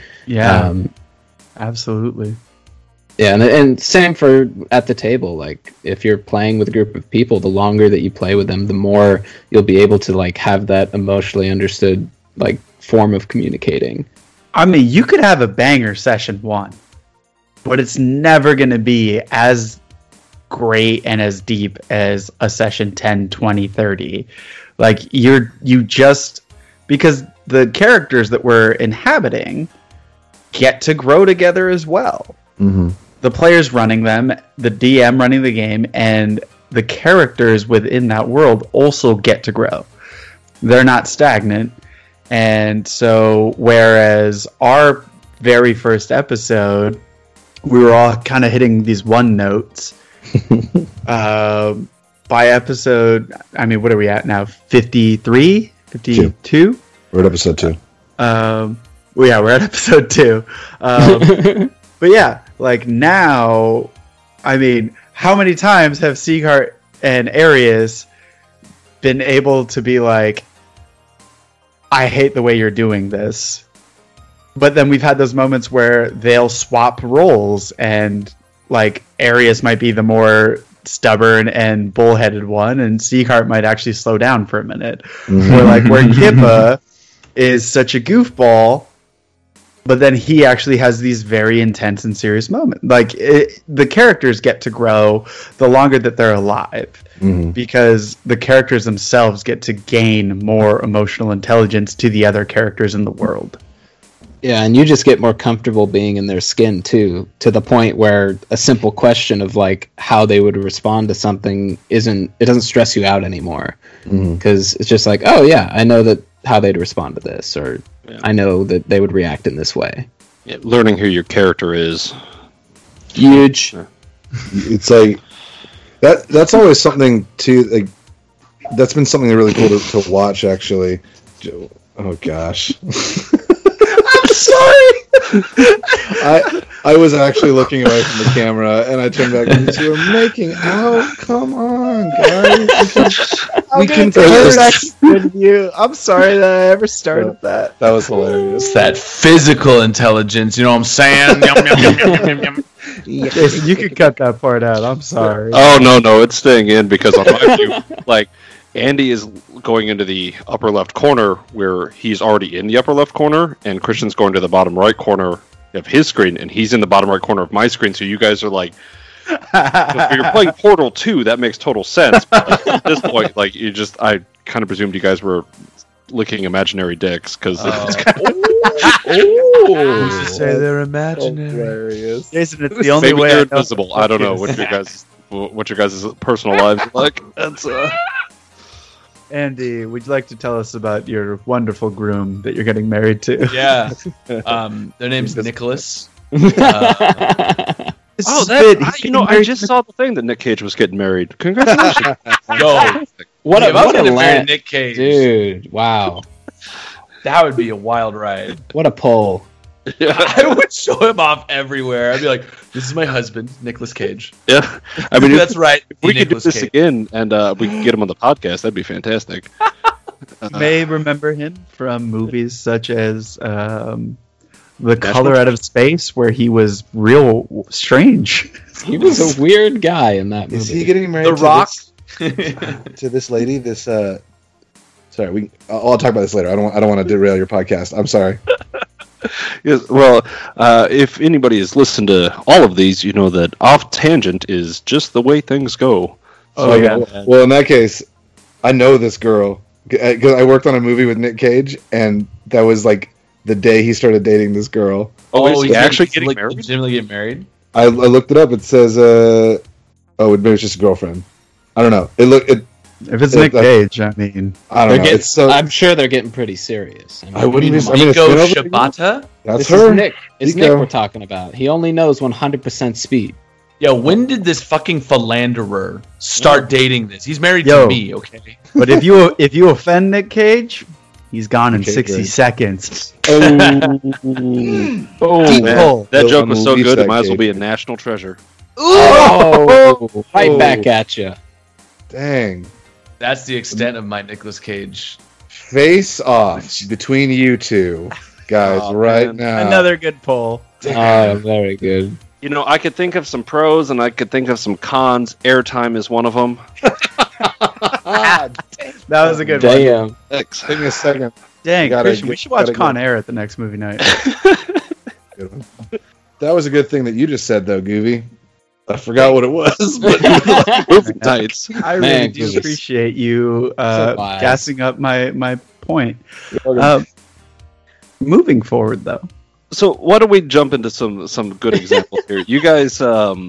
Absolutely. Yeah, and same for at the table. Like if you're playing with a group of people, the longer that you play with them, the more you'll be able to like have that emotionally understood like form of communicating. I mean, you could have a banger session 1, but it's never going to be as great and as deep as a session 10, 20, 30. Like you just, because the characters that we're inhabiting get to grow together as well. Mm-hmm. The players running them, the DM running the game, and the characters within that world also get to grow. They're not stagnant. And so, whereas our very first episode, we were all kind of hitting these one notes. By episode, I mean, what are we at now? 53? 52? We're at episode 2. Well, yeah, we're at episode 2. But yeah, like now, I mean, how many times have Seaghart and Arius been able to be like, I hate the way you're doing this. But then we've had those moments where they'll swap roles, and like Arius might be the more stubborn and bullheaded one, and Seaghart might actually slow down for a minute. Or like where Kippa is such a goofball, but then he actually has these very intense and serious moments. Like the characters get to grow the longer that they're alive, because the characters themselves get to gain more emotional intelligence to the other characters in the world. Yeah, and you just get more comfortable being in their skin too, to the point where a simple question of like how they would respond to something doesn't stress you out anymore, because it's just like, oh yeah, I know that how they'd respond to this, or I know that they would react in this way. Yeah, learning who your character is huge. It's like that's always something too. Like that's been something really cool to watch actually. Oh gosh. I'm sorry. I was actually looking away from the camera, and I turned back and you were making out. Come on, guys. We can with you. I'm sorry that I ever started that. That was hilarious. It's that physical intelligence, you know what I'm saying? Yum, yum, yum, yum, yum, yum. Jason, you can cut that part out. I'm sorry. Oh no, it's staying in because on my view, like Andy is going into the upper left corner where he's already in the upper left corner, and Christian's going to the bottom right corner of his screen, and he's in the bottom right corner of my screen. So you guys are like, if you're playing Portal 2, that makes total sense. But like, at this point, like I kind of presumed you guys were licking imaginary dicks because it's kind of. Who's to say they're imaginary? Jason, it's the only Maybe way they're I know invisible. I don't know what your guys' personal lives are like. That's Andy, would you like to tell us about your wonderful groom that you're getting married to? Yeah. Their name's Nicholas. I just saw the thing that Nick Cage was getting married. Congratulations. Yo, What if I was a gonna marry land, Nick Cage, dude! Wow, that would be a wild ride. what a pull! I would show him off everywhere. I'd be like, "This is my husband, Nicolas Cage." Yeah, I mean, that's right. If we could do Nicolas this Cage. again, and we could get him on the podcast, that'd be fantastic. You may remember him from movies such as The Color Out of Space, where he was real strange. He was a weird guy in that movie. Is he getting married The Rock. to this lady? This sorry, I'll talk about this later. I don't want to derail your podcast. I'm sorry. Yes, well, if anybody has listened to all of these, you know that Off Tangent is just the way things go. Oh, yeah. Well, in that case, I know this girl because I worked on a movie with Nick Cage, and that was like the day he started dating this girl. Oh, he's actually getting married? Legitimately get married? I looked it up. It says, maybe it's just a girlfriend. I don't know. If it's Nick Cage, I mean, I don't know. I'm sure they're getting pretty serious. I wouldn't be. Nico Shibata? That's This her. is Nick. It's Nico. Nick we're talking about. He only knows 100% speed. Yo, when did this fucking philanderer start dating this? He's married Yo. to me, okay? but if you offend Nick Cage, he's gone in Okay, 60 good. seconds. Oh, Deep Man, pull. that Go joke was so unleash good, it that might as well Cage. be a national treasure. Oh, right back at you. dang! That's the extent of my Nicolas Cage. Face off between you two guys Oh, right man. now. Another good pull. Very good. You know, I could think of some pros and I could think of some cons. Airtime is one of them. That was a good one. Damn. Take me a second. Dang, Gotta Christian, we get- should watch gotta Con go. Air at the next movie night. Good one. That was a good thing that you just said, though, Goovy. I forgot what it was, but Moving tights. I really Man, do Jesus. appreciate you So wise. gassing up my point. Moving forward, though. So why don't we jump into some good examples here? You guys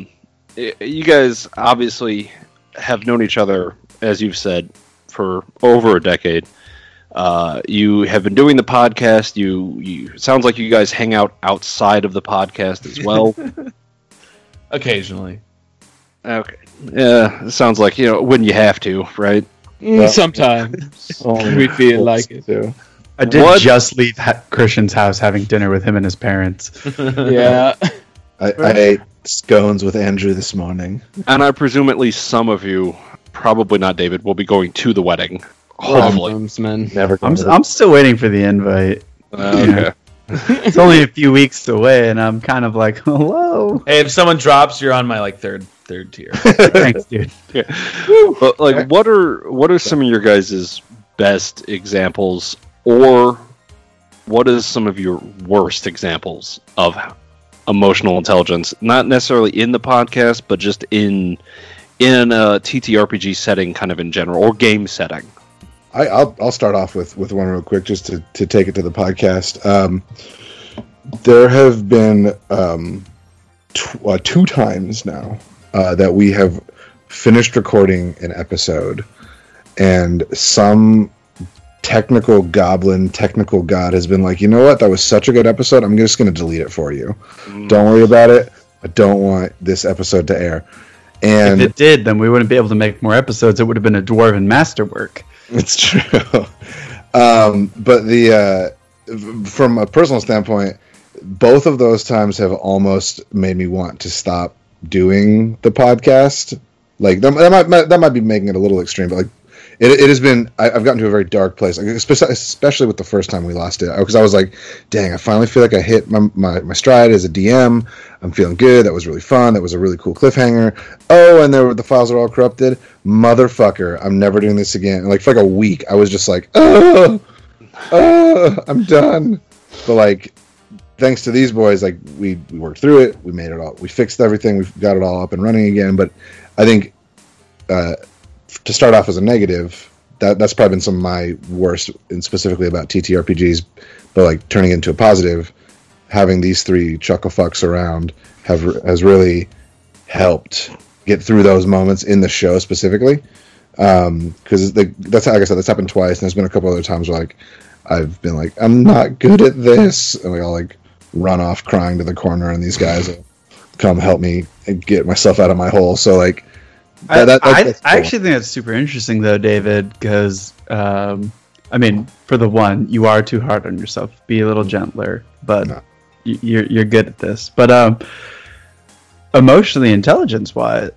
obviously have known each other, as you've said, for over a decade. You have been doing the podcast. You sounds like you guys hang out outside of the podcast as well. Occasionally. Okay. Yeah, it sounds like, when you have to, right? Sometimes we feel like it. too. I did What? just leave Christian's house having dinner with him and his parents. Yeah. I ate scones with Andrew this morning. And I presume at least some of you, probably not David, will be going to the wedding. Hopefully. Groomsmen. Never. I'm still waiting for the invite. Okay. It's only a few weeks away, and I'm kind of like, hello. Hey, if someone drops, you're on my like third tier. Thanks, dude. But like, what are some of your guys' best examples, or what is some of your worst examples of emotional intelligence? Not necessarily in the podcast, but just in a TTRPG setting, kind of in general, or game setting. I'll start off with one real quick just to take it to the podcast. there have been two times now that we have finished recording an episode, and some technical god has been like, you know what, that was such a good episode, I'm just going to delete it for you. Don't worry about it. I don't want this episode to air. And if it did, then we wouldn't be able to make more episodes. It would have been a dwarven masterwork. It's true. But from a personal standpoint, both of those times have almost made me want to stop doing the podcast. Like that might be making it a little extreme, but like it has been. I've gotten to a very dark place, like, especially with the first time we lost it, because I was like, dang, I finally feel like I hit my stride as a DM. I'm feeling good. That was really fun. That was a really cool cliffhanger. Oh, and the files are all corrupted. Motherfucker, I'm never doing this again. And like for like a week, I was just like, I'm done. But like, thanks to these boys, like we worked through it. We made it all. We fixed everything. We got it all up and running again. But I think to start off as a negative, that's probably been some of my worst, and specifically about TTRPGs. But like turning into a positive, having these three chuckle fucks around has really helped get through those moments in the show specifically. Because that's, like I said, that's happened twice, and there's been a couple other times where like I've been like, I'm not good at this, and like I'll like run off crying to the corner, and these guys will come help me and get myself out of my hole. So like, I actually think that's super interesting though, David, because I mean, for the one, you are too hard on yourself. Be a little gentler, but no. You're good at this. But emotional intelligence wise,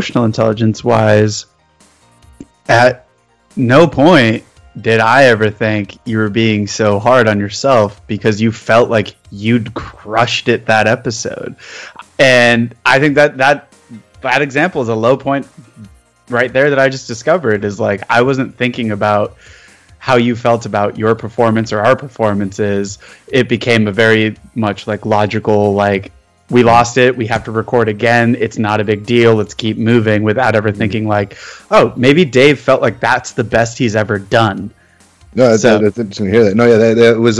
at no point did I ever think you were being so hard on yourself because you felt like you'd crushed it that episode. And I think that example is a low point right there that I just discovered, is like, I wasn't thinking about how you felt about your performance or our performances. It became a very much like logical, like, we lost it, we have to record again, it's not a big deal, let's keep moving, without ever thinking like, oh, maybe Dave felt like that's the best he's ever done. No, that's interesting to hear that. No, yeah, that was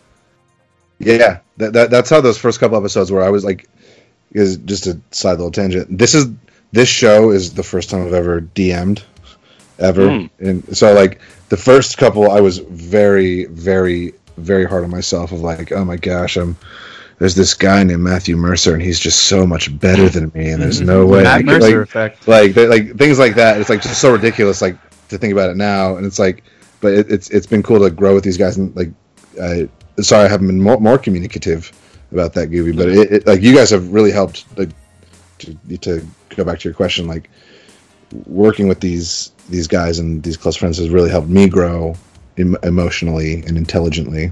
that's how those first couple episodes were. I was like, is just a side little tangent. This show is the first time I've ever DM'd ever. And so like the first couple, I was very, very, very hard on myself of like, oh my gosh, there's this guy named Matthew Mercer, and he's just so much better than me, and there's no way. Matt Mercer effect. Like things like that. It's like just so ridiculous, like, to think about it now, and it's like, but it's been cool to grow with these guys, and like, sorry I haven't been more communicative about that, Gooby, but it like, you guys have really helped, like, to go back to your question, like, working with these guys and these close friends has really helped me grow emotionally and intelligently.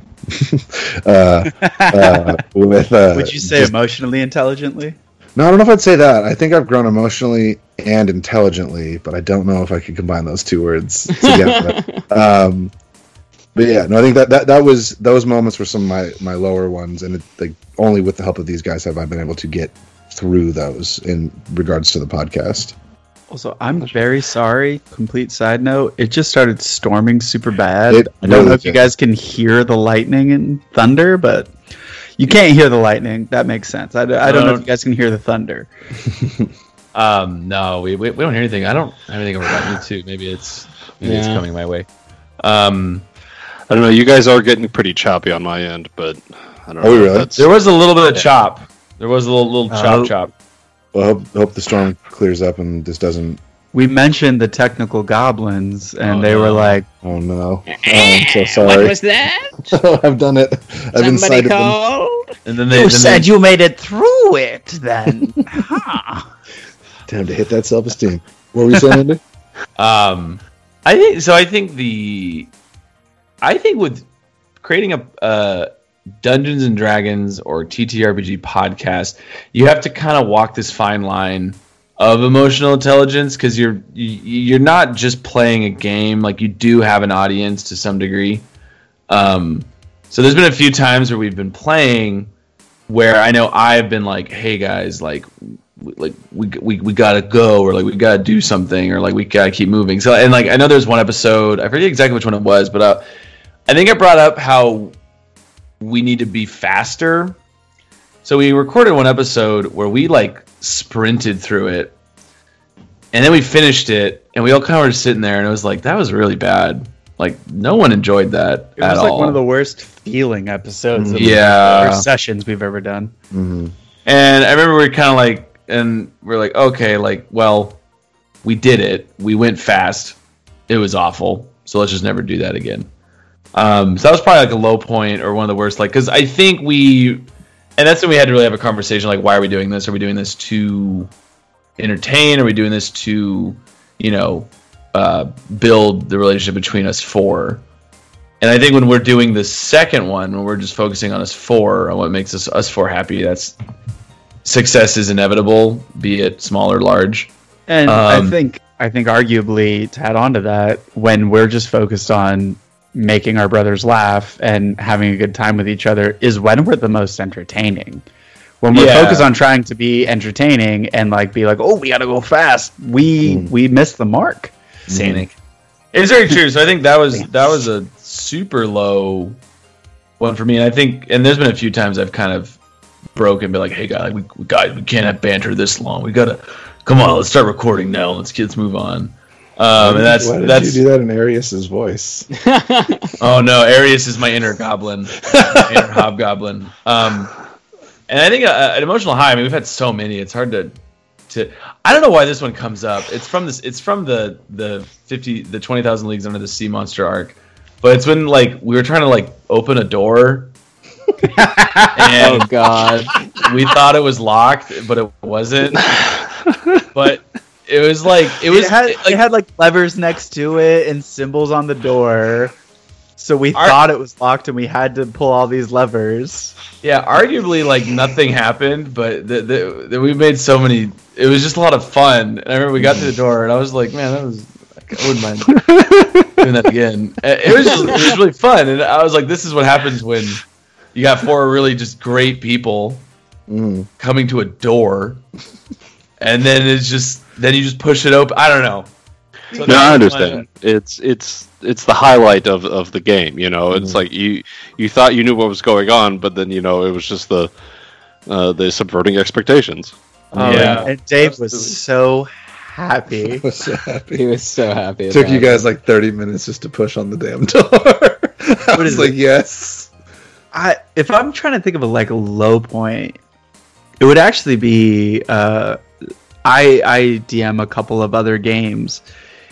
Would you say emotionally intelligently? No, I don't know if I'd say that. I think I've grown emotionally and intelligently, but I don't know if I could combine those two words together. But yeah, no, I think that was, those moments were some of my lower ones, and like, only with the help of these guys have I been able to get through those in regards to the podcast. Also, I'm very sorry. Complete side note. It just started storming super bad. I don't know if you guys can hear the lightning and thunder, but you can't hear the lightning. That makes sense. I don't know if you guys can hear the thunder. No, we don't hear anything. I don't have anything over lightning too. Maybe it's coming my way. I don't know. You guys are getting pretty choppy on my end, but I don't know. Really? There was a little bit of chop. There was a little chop. Well, I hope the storm clears up and this doesn't. We mentioned the technical goblins, and they were like, "Oh no! Oh, I'm so sorry." What was that? I've done it. I've Somebody called. And then you said you made it through it. Then, huh? Time to hit that self-esteem. What were you saying, Andy? I think with creating a Dungeons and Dragons or TTRPG podcast, you have to kind of walk this fine line of emotional intelligence, because you're not just playing a game. Like, you do have an audience to some degree. So there's been a few times where we've been playing where I know I've been like, hey guys, like we gotta go, or like we gotta do something, or like we gotta keep moving. So, and like, I know there's one episode, I forget exactly which one it was, but I think I brought up how we need to be faster So we recorded one episode where we like sprinted through it, and then we finished it, and we all kind of were just sitting there, and it was like, that was really bad. Like, no one enjoyed that It was like one of the worst feeling episodes of or sessions we've ever done. Mm-hmm. And I remember we were kind of like, and we're like, okay, like, well, we did it. We went fast. It was awful. So let's just never do that again. So that was probably like a low point or one of the worst, like, because I think and that's when we had to really have a conversation, like, why are we doing this? Are we doing this to entertain? Are we doing this to, build the relationship between us four? And I think when we're doing the second one, when we're just focusing on us four, on what makes us four happy, that's success is inevitable, be it small or large. And I think arguably to add on to that, when we're just focused on making our brothers laugh and having a good time with each other is when we're the most entertaining. When we're focused on trying to be entertaining and like be like, oh, we gotta go fast, we miss the mark. Sanic. It's very true. So I think that was a super low one for me, and I think, and there's been a few times I've kind of broken, and be like, hey guys, we can't have banter this long. We gotta come on, let's start recording now. Let's move on. And why did you do that in Arius's voice? Oh no, Arius is my inner goblin, inner hobgoblin. And I think an emotional high. I mean, we've had so many. It's hard to. I don't know why this one comes up. It's from the 20,000 Leagues Under the Sea monster arc, but it's when like we were trying to like open a door. And oh God, we thought it was locked, but it wasn't. But it was like it had like levers next to it and symbols on the door. So we thought it was locked, and we had to pull all these levers. Yeah, arguably, like nothing happened, but we made so many. It was just a lot of fun. And I remember we got to the door, and I was like, "Man, I wouldn't mind doing that again." It was really fun, and I was like, "This is what happens when you got four really just great people coming to a door, and then you just push it open." I don't know. So no, I understand. It's the highlight of the game. It's like you thought you knew what was going on, but then it was just the subverting expectations. Yeah, and Dave was so happy. He was so happy. It took you guys like 30 minutes just to push on the damn door. I was like, yes. If I'm trying to think of a low point, it would actually be I DM a couple of other games.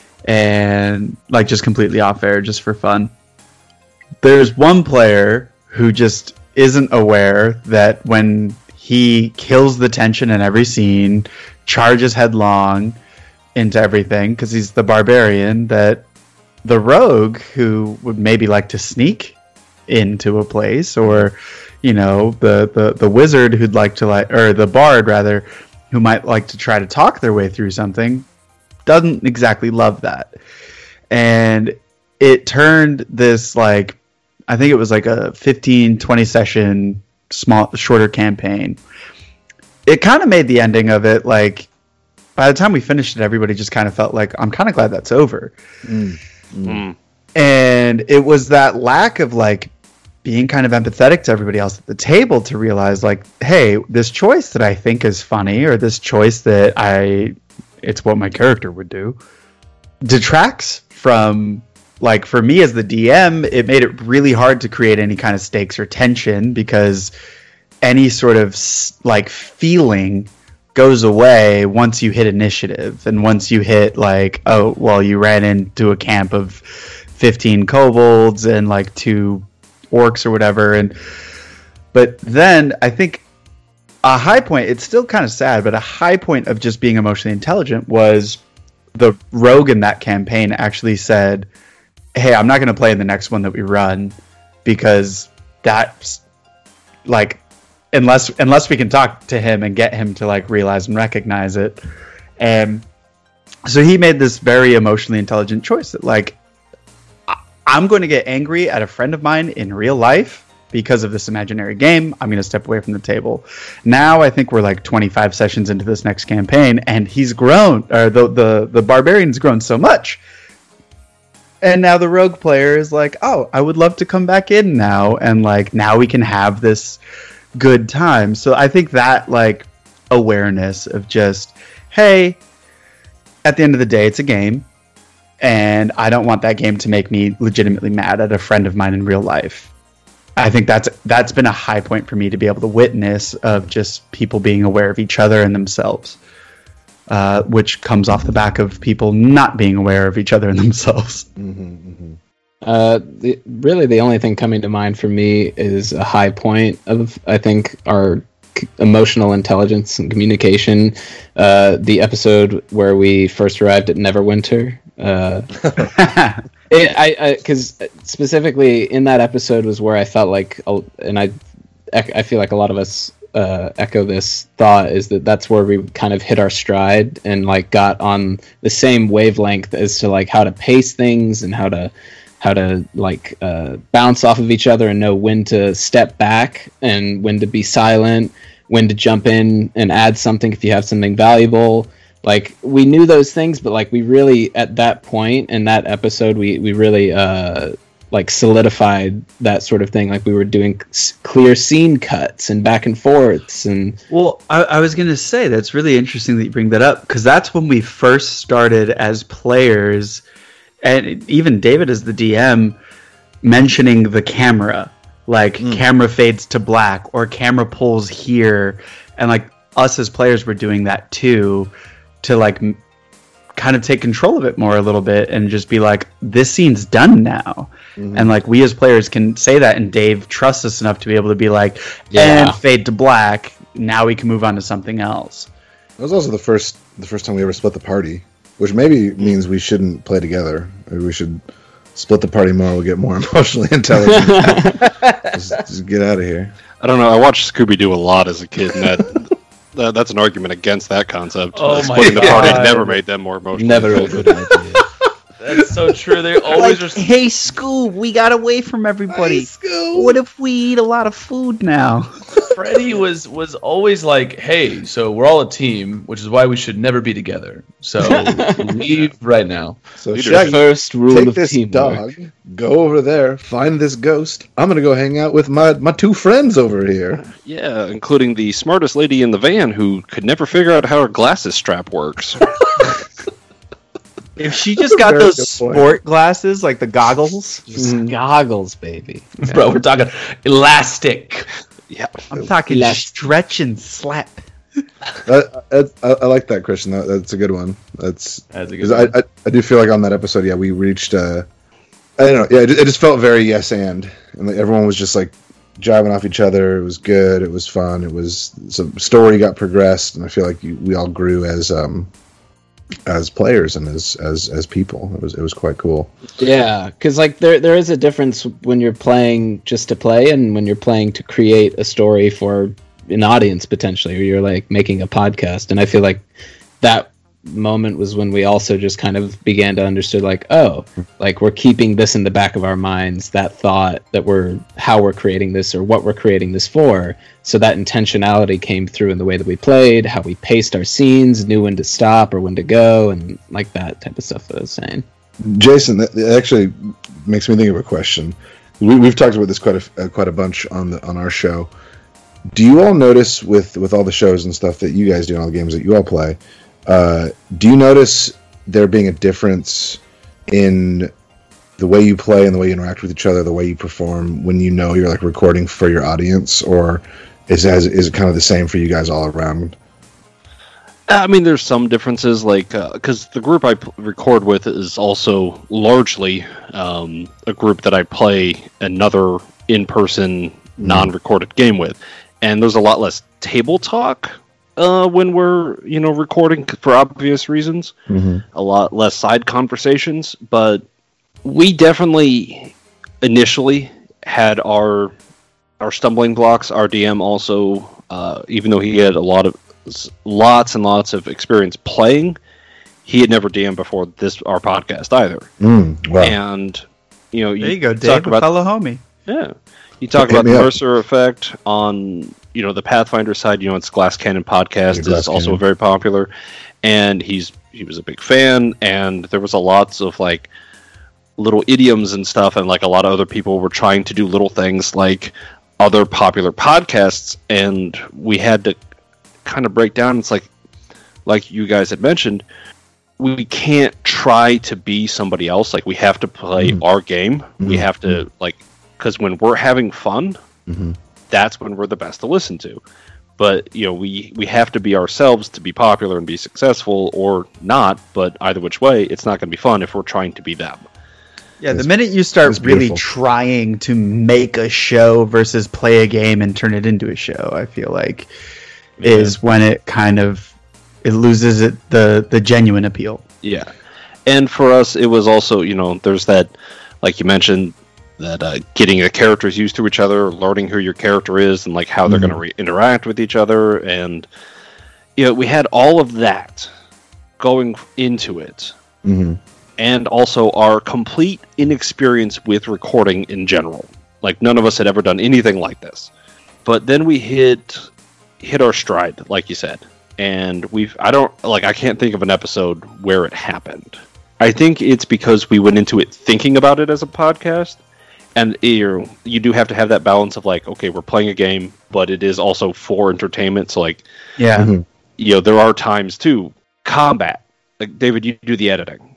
And like just completely off air, just for fun. There's one player who just isn't aware that when he kills the tension in every scene, charges headlong into everything, because he's the barbarian, that the rogue who would maybe like to sneak into a place, or the wizard who'd like to or the bard rather, who might like to try to talk their way through something, doesn't exactly love that. And it turned this, like, I think it was like a 15-20 session shorter campaign. It kind of made the ending of it, like, by the time we finished it, everybody just kind of felt like, I'm kind of glad that's over. And it was that lack of like being kind of empathetic to everybody else at the table to realize, like, hey, this choice that I think is funny, or this choice that it's what my character would do, detracts from, like, for me as the DM, it made it really hard to create any kind of stakes or tension, because any sort of like feeling goes away once you hit initiative, and once you hit like, oh, well, you ran into a camp of 15 kobolds and like 2 orcs or whatever. But then I think a high point, it's still kind of sad, but a high point of just being emotionally intelligent was the rogue in that campaign actually said, hey, I'm not going to play in the next one that we run, because that's like, unless we can talk to him and get him to like realize and recognize it. And so he made this very emotionally intelligent choice that, like, I'm going to get angry at a friend of mine in real life because of this imaginary game. I'm going to step away from the table. Now I think we're like 25 sessions into this next campaign, and he's grown, or the barbarian's grown so much. And now the rogue player is like, oh, I would love to come back in now, and like now we can have this good time. So I think that like awareness of just, hey, at the end of the day, it's a game, and I don't want that game to make me legitimately mad at a friend of mine in real life. I think that's been a high point for me to be able to witness of just people being aware of each other and themselves, which comes off the back of people not being aware of each other and themselves. Really, the only thing coming to mind for me is a high point of, I think, our emotional intelligence and communication. The episode where we first arrived at Neverwinter. Because specifically in that episode was where I felt like, and I feel like a lot of us echo this thought, is that's where we kind of hit our stride and like got on the same wavelength as to like how to pace things and how to like bounce off of each other and know when to step back and when to be silent, when to jump in and add something if you have something valuable. Like, we knew those things, but like we really, at that point in that episode, we really like solidified that sort of thing. Like, we were doing clear scene cuts and back and forths. And well, I was gonna say that's really interesting that you bring that up, because that's when we first started as players. And even David as the DM mentioning the camera, like camera fades to black or camera pulls here, and like us as players were doing that too, to like kind of take control of it more a little bit and just be like, this scene's done now. And like we as players can say that, and Dave trusts us enough to be able to be like, and fade to black, now we can move on to something else. That was also the first time we ever split the party. Which maybe means we shouldn't play together. Maybe we should split the party more. We'll get more emotionally intelligent. just get out of here. I don't know. I watched Scooby-Doo a lot as a kid, and that's an argument against that concept. Oh Splitting my the party God. never made them more emotional. never a good idea. That's so true. They always Like, hey, Scoob, we got away from everybody. What if we eat a lot of food now? Freddie was always like, hey, so we're all a team, which is why we should never be together. So leave right now. So The Shaggy, first rule take of this teamwork. dog, go over there, find this ghost. I'm going to go hang out with my two friends over here. Yeah, including the smartest lady in the van who could never figure out how her glasses strap works. If she just got Very those good point. sport glasses, like the goggles, Goggles, baby. Bro, we're talking elastic. Yeah. I'm talking Yes. stretch and slap. I like that, Christian. That's a good one. That's a good 'cause I do feel like on that episode, yeah, we reached. I don't know. Yeah, it just felt very yes and like everyone was just like jiving off each other. It was good. It was fun. It was some story got progressed, and I feel like we all grew as players and as people. It was quite cool. Yeah, because like there is a difference when you're playing just to play and when you're playing to create a story for an audience potentially, or you're like making a podcast. And I feel like that moment was when we also just kind of began to understand like, oh, like we're keeping this in the back of our minds, that thought that how we're creating this or what we're creating this for. So that intentionality came through in the way that we played, how we paced our scenes, knew when to stop or when to go, and like that type of stuff that I was saying. Jason, that actually makes me think of a question. We've talked about this quite a bunch on our show. Do you all notice with all the shows and stuff that you guys do and all the games that you all play? Do you notice there being a difference in the way you play and the way you interact with each other, the way you perform when you know you're like recording for your audience, or is it kind of the same for you guys all around? I mean, there's some differences, like, because the group I record with is also largely a group that I play another in-person, non-recorded game with. And there's a lot less table talk when we're, recording for obvious reasons. A lot less side conversations. But we definitely initially had our stumbling blocks. Our DM also, even though he had lots and lots of experience playing, he had never DM'd before our podcast either. Wow. And There you go, talk Dave, a about fellow homie. you talk Hit about the me up. Mercer effect on the Pathfinder side. It's Glass Cannon podcast Glass is also Cannon. very popular, and he was a big fan. And there was lots of like little idioms and stuff, and like a lot of other people were trying to do little things like other popular podcasts, and we had to kind of break down. It's like you guys had mentioned, we can't try to be somebody else. Like, we have to play our game. We have to, like, because when we're having fun, that's when we're the best to listen to. But, you know, we have to be ourselves to be popular and be successful, or not. But either which way, it's not going to be fun if we're trying to be them. Yeah, the minute you start really trying to make a show versus play a game and turn it into a show, I feel like, is when it kind of it loses the genuine appeal. Yeah. And for us, it was also, you know, there's that, like you mentioned, that getting the characters used to each other, learning who your character is, and like how they're going to interact with each other. And, you know, we had all of that going into it. And also our complete inexperience with recording in general. Like, none of us had ever done anything like this. But then we hit our stride, like you said. And I can't think of an episode where it happened. I think it's because we went into it thinking about it as a podcast. And you do have to have that balance of, like, okay, we're playing a game, but it is also for entertainment. So, like, you know, there are times too. Combat. Like, David, you do the editing.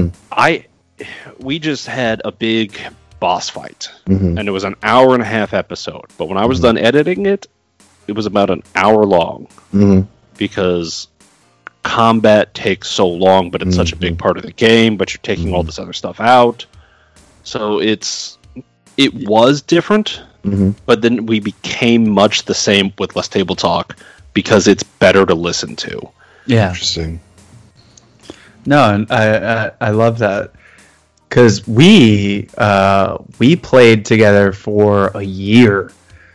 We just had a big boss fight, and it was an 1.5-hour episode. But when I was done editing it, it was about an hour long, because combat takes so long, but it's such a big part of the game. But you're taking all this other stuff out, so it was different. But then we became much the same with Less Table Talk because it's better to listen to. Yeah, interesting. No, and I love that, because we played together for a year,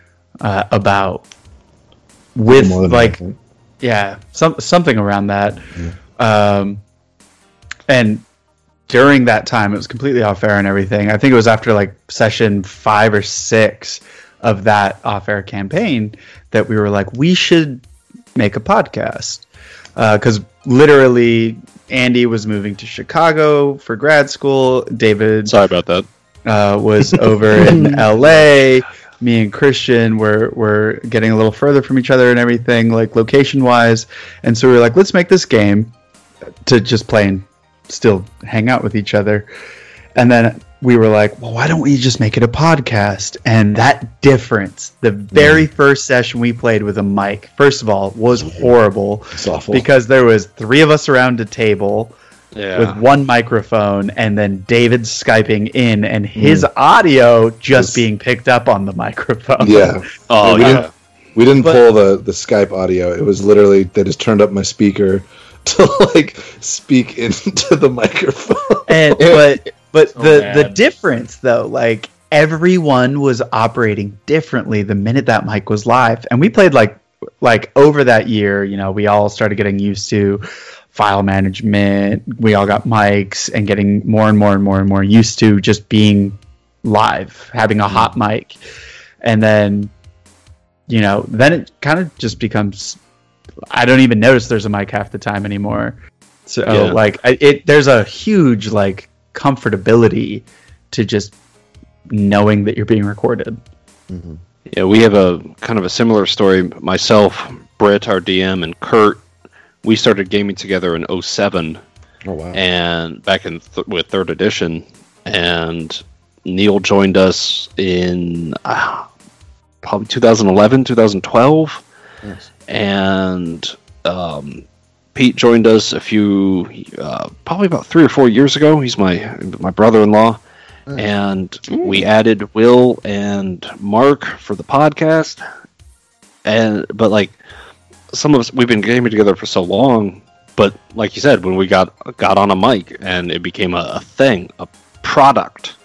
something around that, and during that time it was completely off air and everything. I think it was after like session 5 or 6 of that off air campaign that we were like, we should make a podcast, because literally Andy was moving to Chicago for grad school. David, sorry about that, was over in LA. Me and Christian were getting a little further from each other and everything, like location wise. And so we were like, let's make this game to just play and still hang out with each other. And then we were like, well, why don't we just make it a podcast? And that difference, the very first session we played with a mic, first of all, was horrible. It's awful. Because there was 3 of us around a table with one microphone, and then David Skyping in, and his audio just being picked up on the microphone. Yeah. We didn't pull the Skype audio. It was literally, they just turned up my speaker to like speak into the microphone. And But the difference, though, like, everyone was operating differently the minute that mic was live. And we played, like over that year, you know, we all started getting used to file management. We all got mics and getting more and more and more and more used to just being live, having a hot mic. And then, you know, then it kind of just becomes, I don't even notice there's a mic half the time anymore. So, there's a huge, like, comfortability to just knowing that you're being recorded. Yeah, we have a kind of a similar story. Myself, Britt, our DM, and Kurt, we started gaming together in 2007. Oh wow! And back in with 3rd edition, and Neil joined us in probably 2011, 2012, and Pete joined us a few, probably about 3 or 4 years ago. He's my brother-in-law, and we added Will and Mark for the podcast. But like, some of us, we've been gaming together for so long. But like you said, when we got on a mic and it became a thing, a product,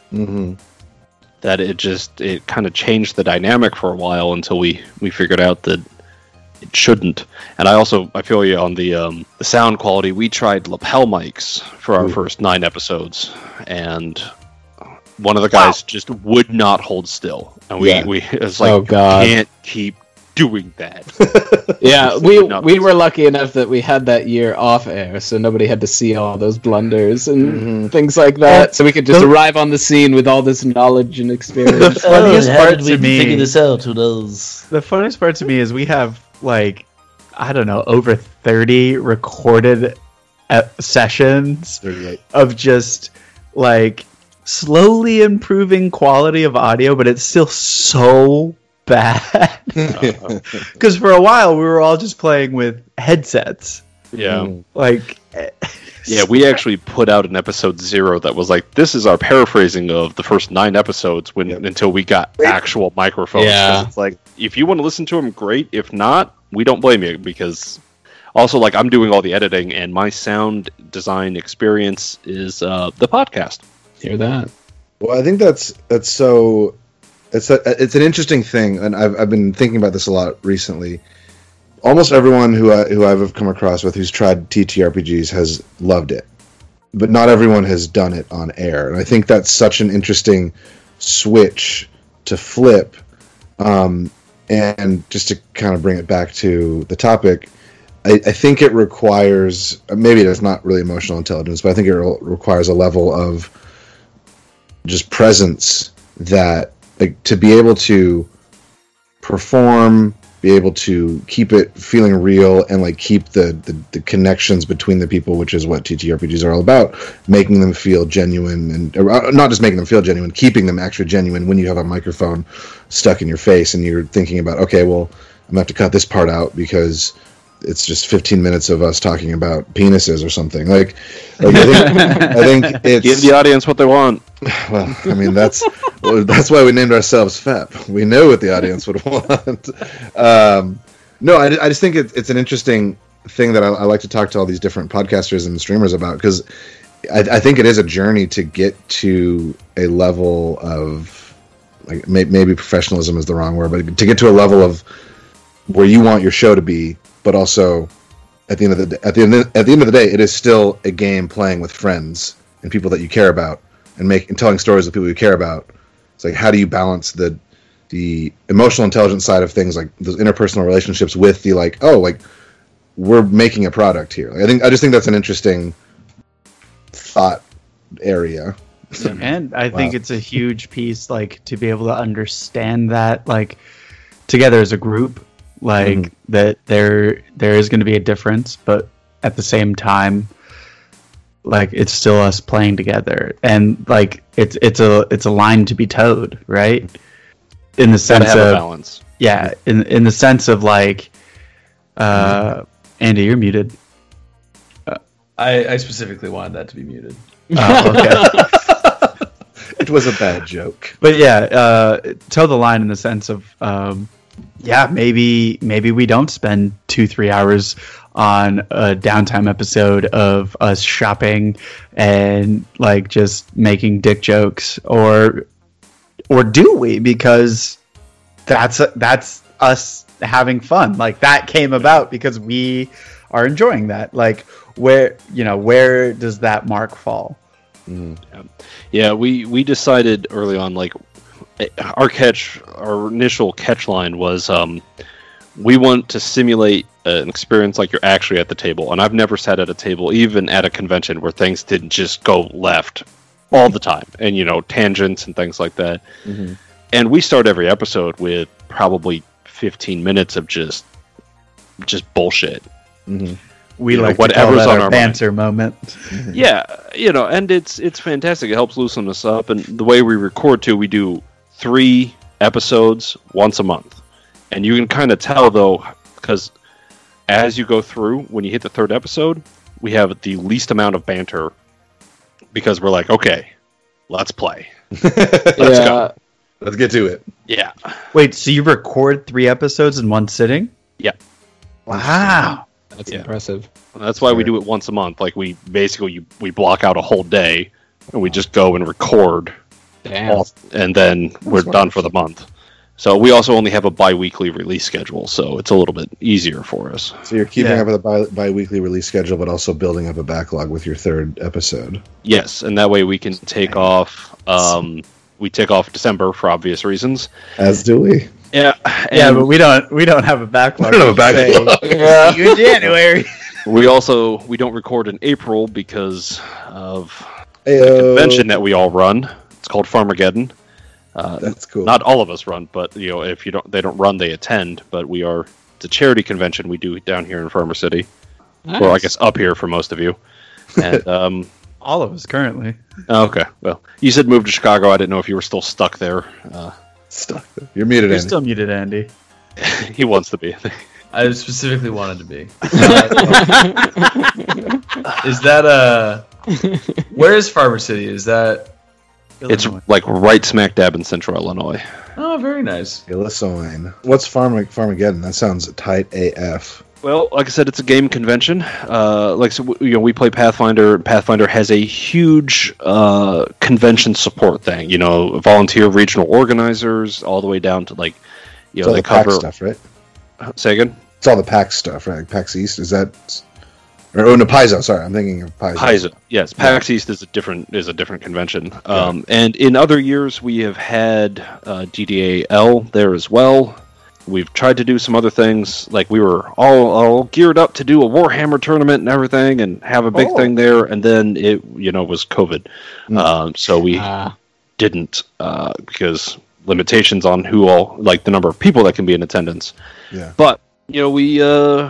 that it kind of changed the dynamic for a while until we figured out that it shouldn't. And I feel you on the sound quality. We tried lapel mics for our first 9 episodes, and one of the guys just would not hold still. And we it's like, can't keep doing that. Yeah, we were lucky enough that we had that year off air, so nobody had to see all those blunders and things like that. So we could just arrive on the scene with all this knowledge and experience. Funniest part to me, figure this out? Who knows? the funniest part to me is we have like, I don't know, over 30 recorded sessions 38. of just like slowly improving quality of audio, but it's still so bad. Because for a while we were all just playing with headsets. Yeah. Like, Yeah, we actually put out an episode 0 that was like, this is our paraphrasing of the first 9 episodes until we got actual microphones. Yeah. 'Cause it's like, if you want to listen to them, great. If not, we don't blame you, because also, like, I'm doing all the editing, and my sound design experience is the podcast. Hear that? Well, I think that's so. It's an interesting thing, and I've been thinking about this a lot recently. Almost everyone who I've come across with who's tried TTRPGs has loved it, but not everyone has done it on air. And I think that's such an interesting switch to flip. And just to kind of bring it back to the topic, I think it requires, maybe it's not really emotional intelligence, but I think it requires a level of just presence that, like, to be able to perform, be able to keep it feeling real, and like keep the connections between the people, which is what TTRPGs are all about, making them feel genuine, and not just making them feel genuine, keeping them actually genuine when you have a microphone stuck in your face and you're thinking about, okay, well, I'm gonna have to cut this part out because it's just 15 minutes of us talking about penises or something. Like I think it's, Give the audience what they want. well, I mean, that's why we named ourselves FEP. We know what the audience would want. No, I just think it's an interesting thing that I like to talk to all these different podcasters and streamers about, because I think it is a journey to get to a level of, like, maybe professionalism is the wrong word, but to get to a level of where you want your show to be, but also at the end of the day, it is still a game playing with friends and people that you care about, and telling stories with people you care about. It's like, how do you balance the emotional intelligence side of things, like those interpersonal relationships, with the, like, oh, like, we're making a product here. Like, I just think that's an interesting thought area. and I think it's a huge piece, like, to be able to understand that, like, together as a group, like, that there is going to be a difference, but at the same time, like, it's still us playing together, and like it's a line to be towed, right? In the sense Gotta have of a balance. yeah, in the sense of, like, Andy, you're muted. I specifically wanted that to be muted. Oh, okay. It was a bad joke. But yeah, toe the line in the sense of, yeah, maybe we don't spend 2-3 hours on a downtime episode of us shopping and, like, just making dick jokes, or do we? Because that's us having fun. Like, that came about because we are enjoying that. Like, where does that mark fall? Yeah, we decided early on, like, our initial catch line was, we want to simulate an experience like you're actually at the table. And I've never sat at a table, even at a convention, where things didn't just go left all the time, and, tangents and things like that. Mm-hmm. And we start every episode with probably 15 minutes of just bullshit. Mm-hmm. We You know, like to call whatever's that on our our banter moment. Yeah, and it's fantastic. It helps loosen us up. And the way we record too, we do 3 episodes once a month, and you can kind of tell, though, because as you go through, when you hit the 3rd episode, we have the least amount of banter, because we're like, okay, let's play. Let's go. Let's get to it. Yeah. Wait, so you record 3 episodes in one sitting? Yeah. Wow. That's impressive. That's why we do it once a month. Like, we basically we block out a whole day, and we just go and record, Damn. and then we're done for the month. So we also only have a bi-weekly release schedule, so it's a little bit easier for us. So you're keeping up with a bi-weekly release schedule, but also building up a backlog with your 3rd episode. Yes, and that way we can take off. We take off December for obvious reasons. As do we. Yeah, Yeah, but we don't have a backlog. I don't have a backlog. Say, see you in January. we don't record in April because of the Ayo. convention that we all run. It's called Farmageddon. That's cool. Not all of us run, but if they don't run, they attend. But it's a charity convention we do down here in Farmer City. Nice. Well, I guess up here for most of you. And All of us currently. okay, well, you said move to Chicago. I didn't know if you were still stuck there. Stuck. You're muted, You're Andy. still muted, Andy. He wants to be. I specifically wanted to be. Is that where is Farmer City? Is that? It's Illinois. like right smack dab in central Illinois. Oh, very nice. Illisoine. What's Farmageddon? That sounds tight AF. Well, like I said, it's a game convention. We play Pathfinder. Pathfinder has a huge convention support thing. Volunteer regional organizers, all the way down to It's all they the PAX cover. stuff, right? Say again. It's all the PAX stuff, right? Like PAX East. Is that? No, Paizo. Sorry, I'm thinking of Paizo. Paizo. Yes, PAX East is a different convention. And in other years, we have had DDAL there as well. We've tried to do some other things, like we were all geared up to do a Warhammer tournament and everything, and have a big thing there. And then it, was COVID, so we didn't because limitations on the number of people that can be in attendance. Yeah. But we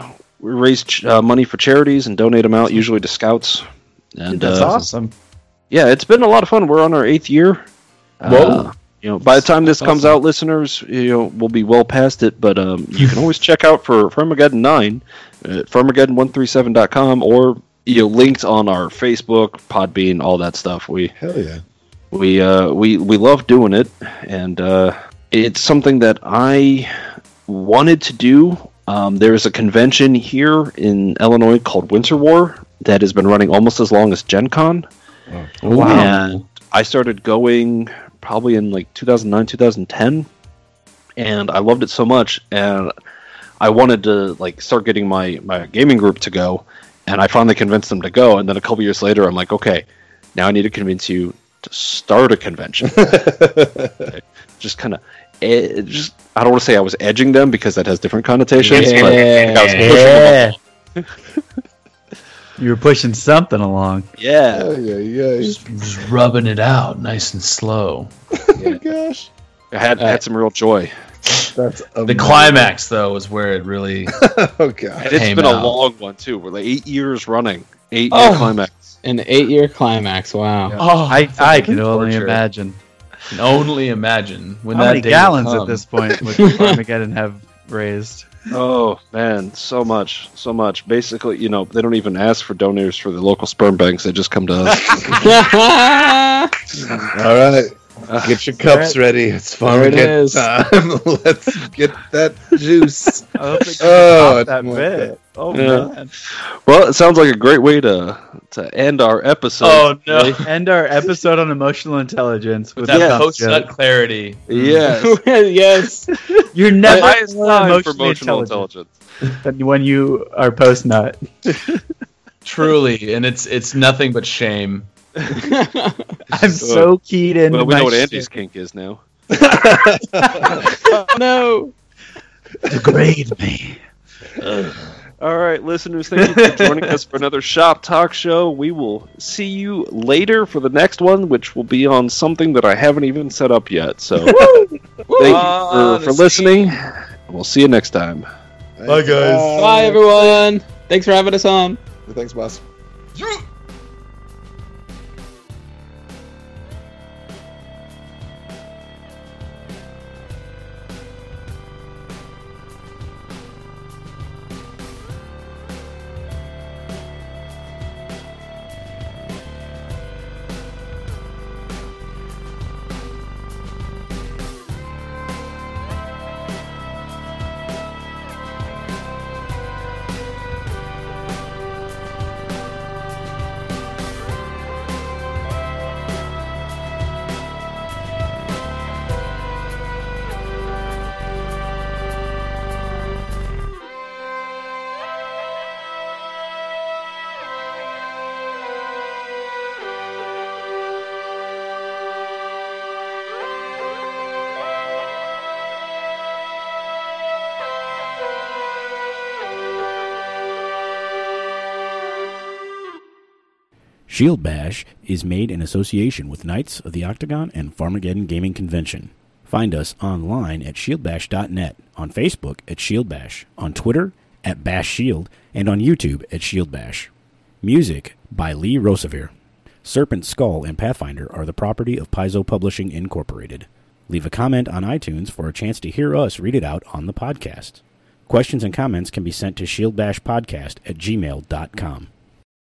raise money for charities and donate them out, usually to scouts. And That's awesome. yeah, it's been a lot of fun. We're on our 8th year. Whoa. By the time this comes out, listeners, we'll be well past it. But you can always check out for Farmageddon 9 at Farmageddon137.com or linked on our Facebook, Podbean, all that stuff. Hell yeah. We love doing it, and it's something that I wanted to do. There's a convention here in Illinois called Winter War that has been running almost as long as Gen Con. Wow. And I started going probably in 2009, 2010, and I loved it so much, and I wanted to start getting my gaming group to go, and I finally convinced them to go, and then a couple years later, I'm like, okay, now I need to convince you to start a convention. Okay. Just kind of, I don't want to say I was edging them because that has different connotations, but I was pushing them along. You were pushing something along. Yeah. Oh, yeah. Just rubbing it out, nice and slow. Oh my gosh. I had some real joy. That's The climax, though, is where it really. Oh god. And it's Came been out. a long one, too. We're 8 years running. 8-year Oh. climax. An 8-year climax. Wow. Oh, I can only torture. imagine. Can only imagine when How that many day gallons will at come. this point would Farmageddon have raised? Oh, man. So much. So much. Basically, they don't even ask for donors for the local sperm banks. They just come to us. All right. Get your cups ready. It's There it Farmageddon is. time. Let's get that juice. I hope they Oh, that bit. Oh, Yeah. man. Well, it sounds like a great way to end our episode. Oh, no. End our episode on emotional intelligence with That a dumb post-nut joke. clarity. Yes. Yes. You're The never highest more time for emotionally emotional intelligent intelligence. than when you are post nut. Truly, and it's nothing but shame. I'm so keyed in. Well, we know what Andy's kink is now. No. Degrade me. All right, listeners, thank you for joining us for another Shop Talk show. We will see you later for the next one, which will be on something that I haven't even set up yet. So thank you for listening. We'll see you next time. Bye, guys. Bye, everyone. Thanks for having us on. Thanks, boss. Shield Bash is made in association with Knights of the Octagon and Farmageddon Gaming Convention. Find us online at shieldbash.net, on Facebook at Shield Bash, on Twitter at Bash Shield, and on YouTube at Shield Bash. Music by Lee Rosevere. Serpent Skull and Pathfinder are the property of Paizo Publishing Incorporated. Leave a comment on iTunes for a chance to hear us read it out on the podcast. Questions and comments can be sent to shieldbashpodcast@gmail.com.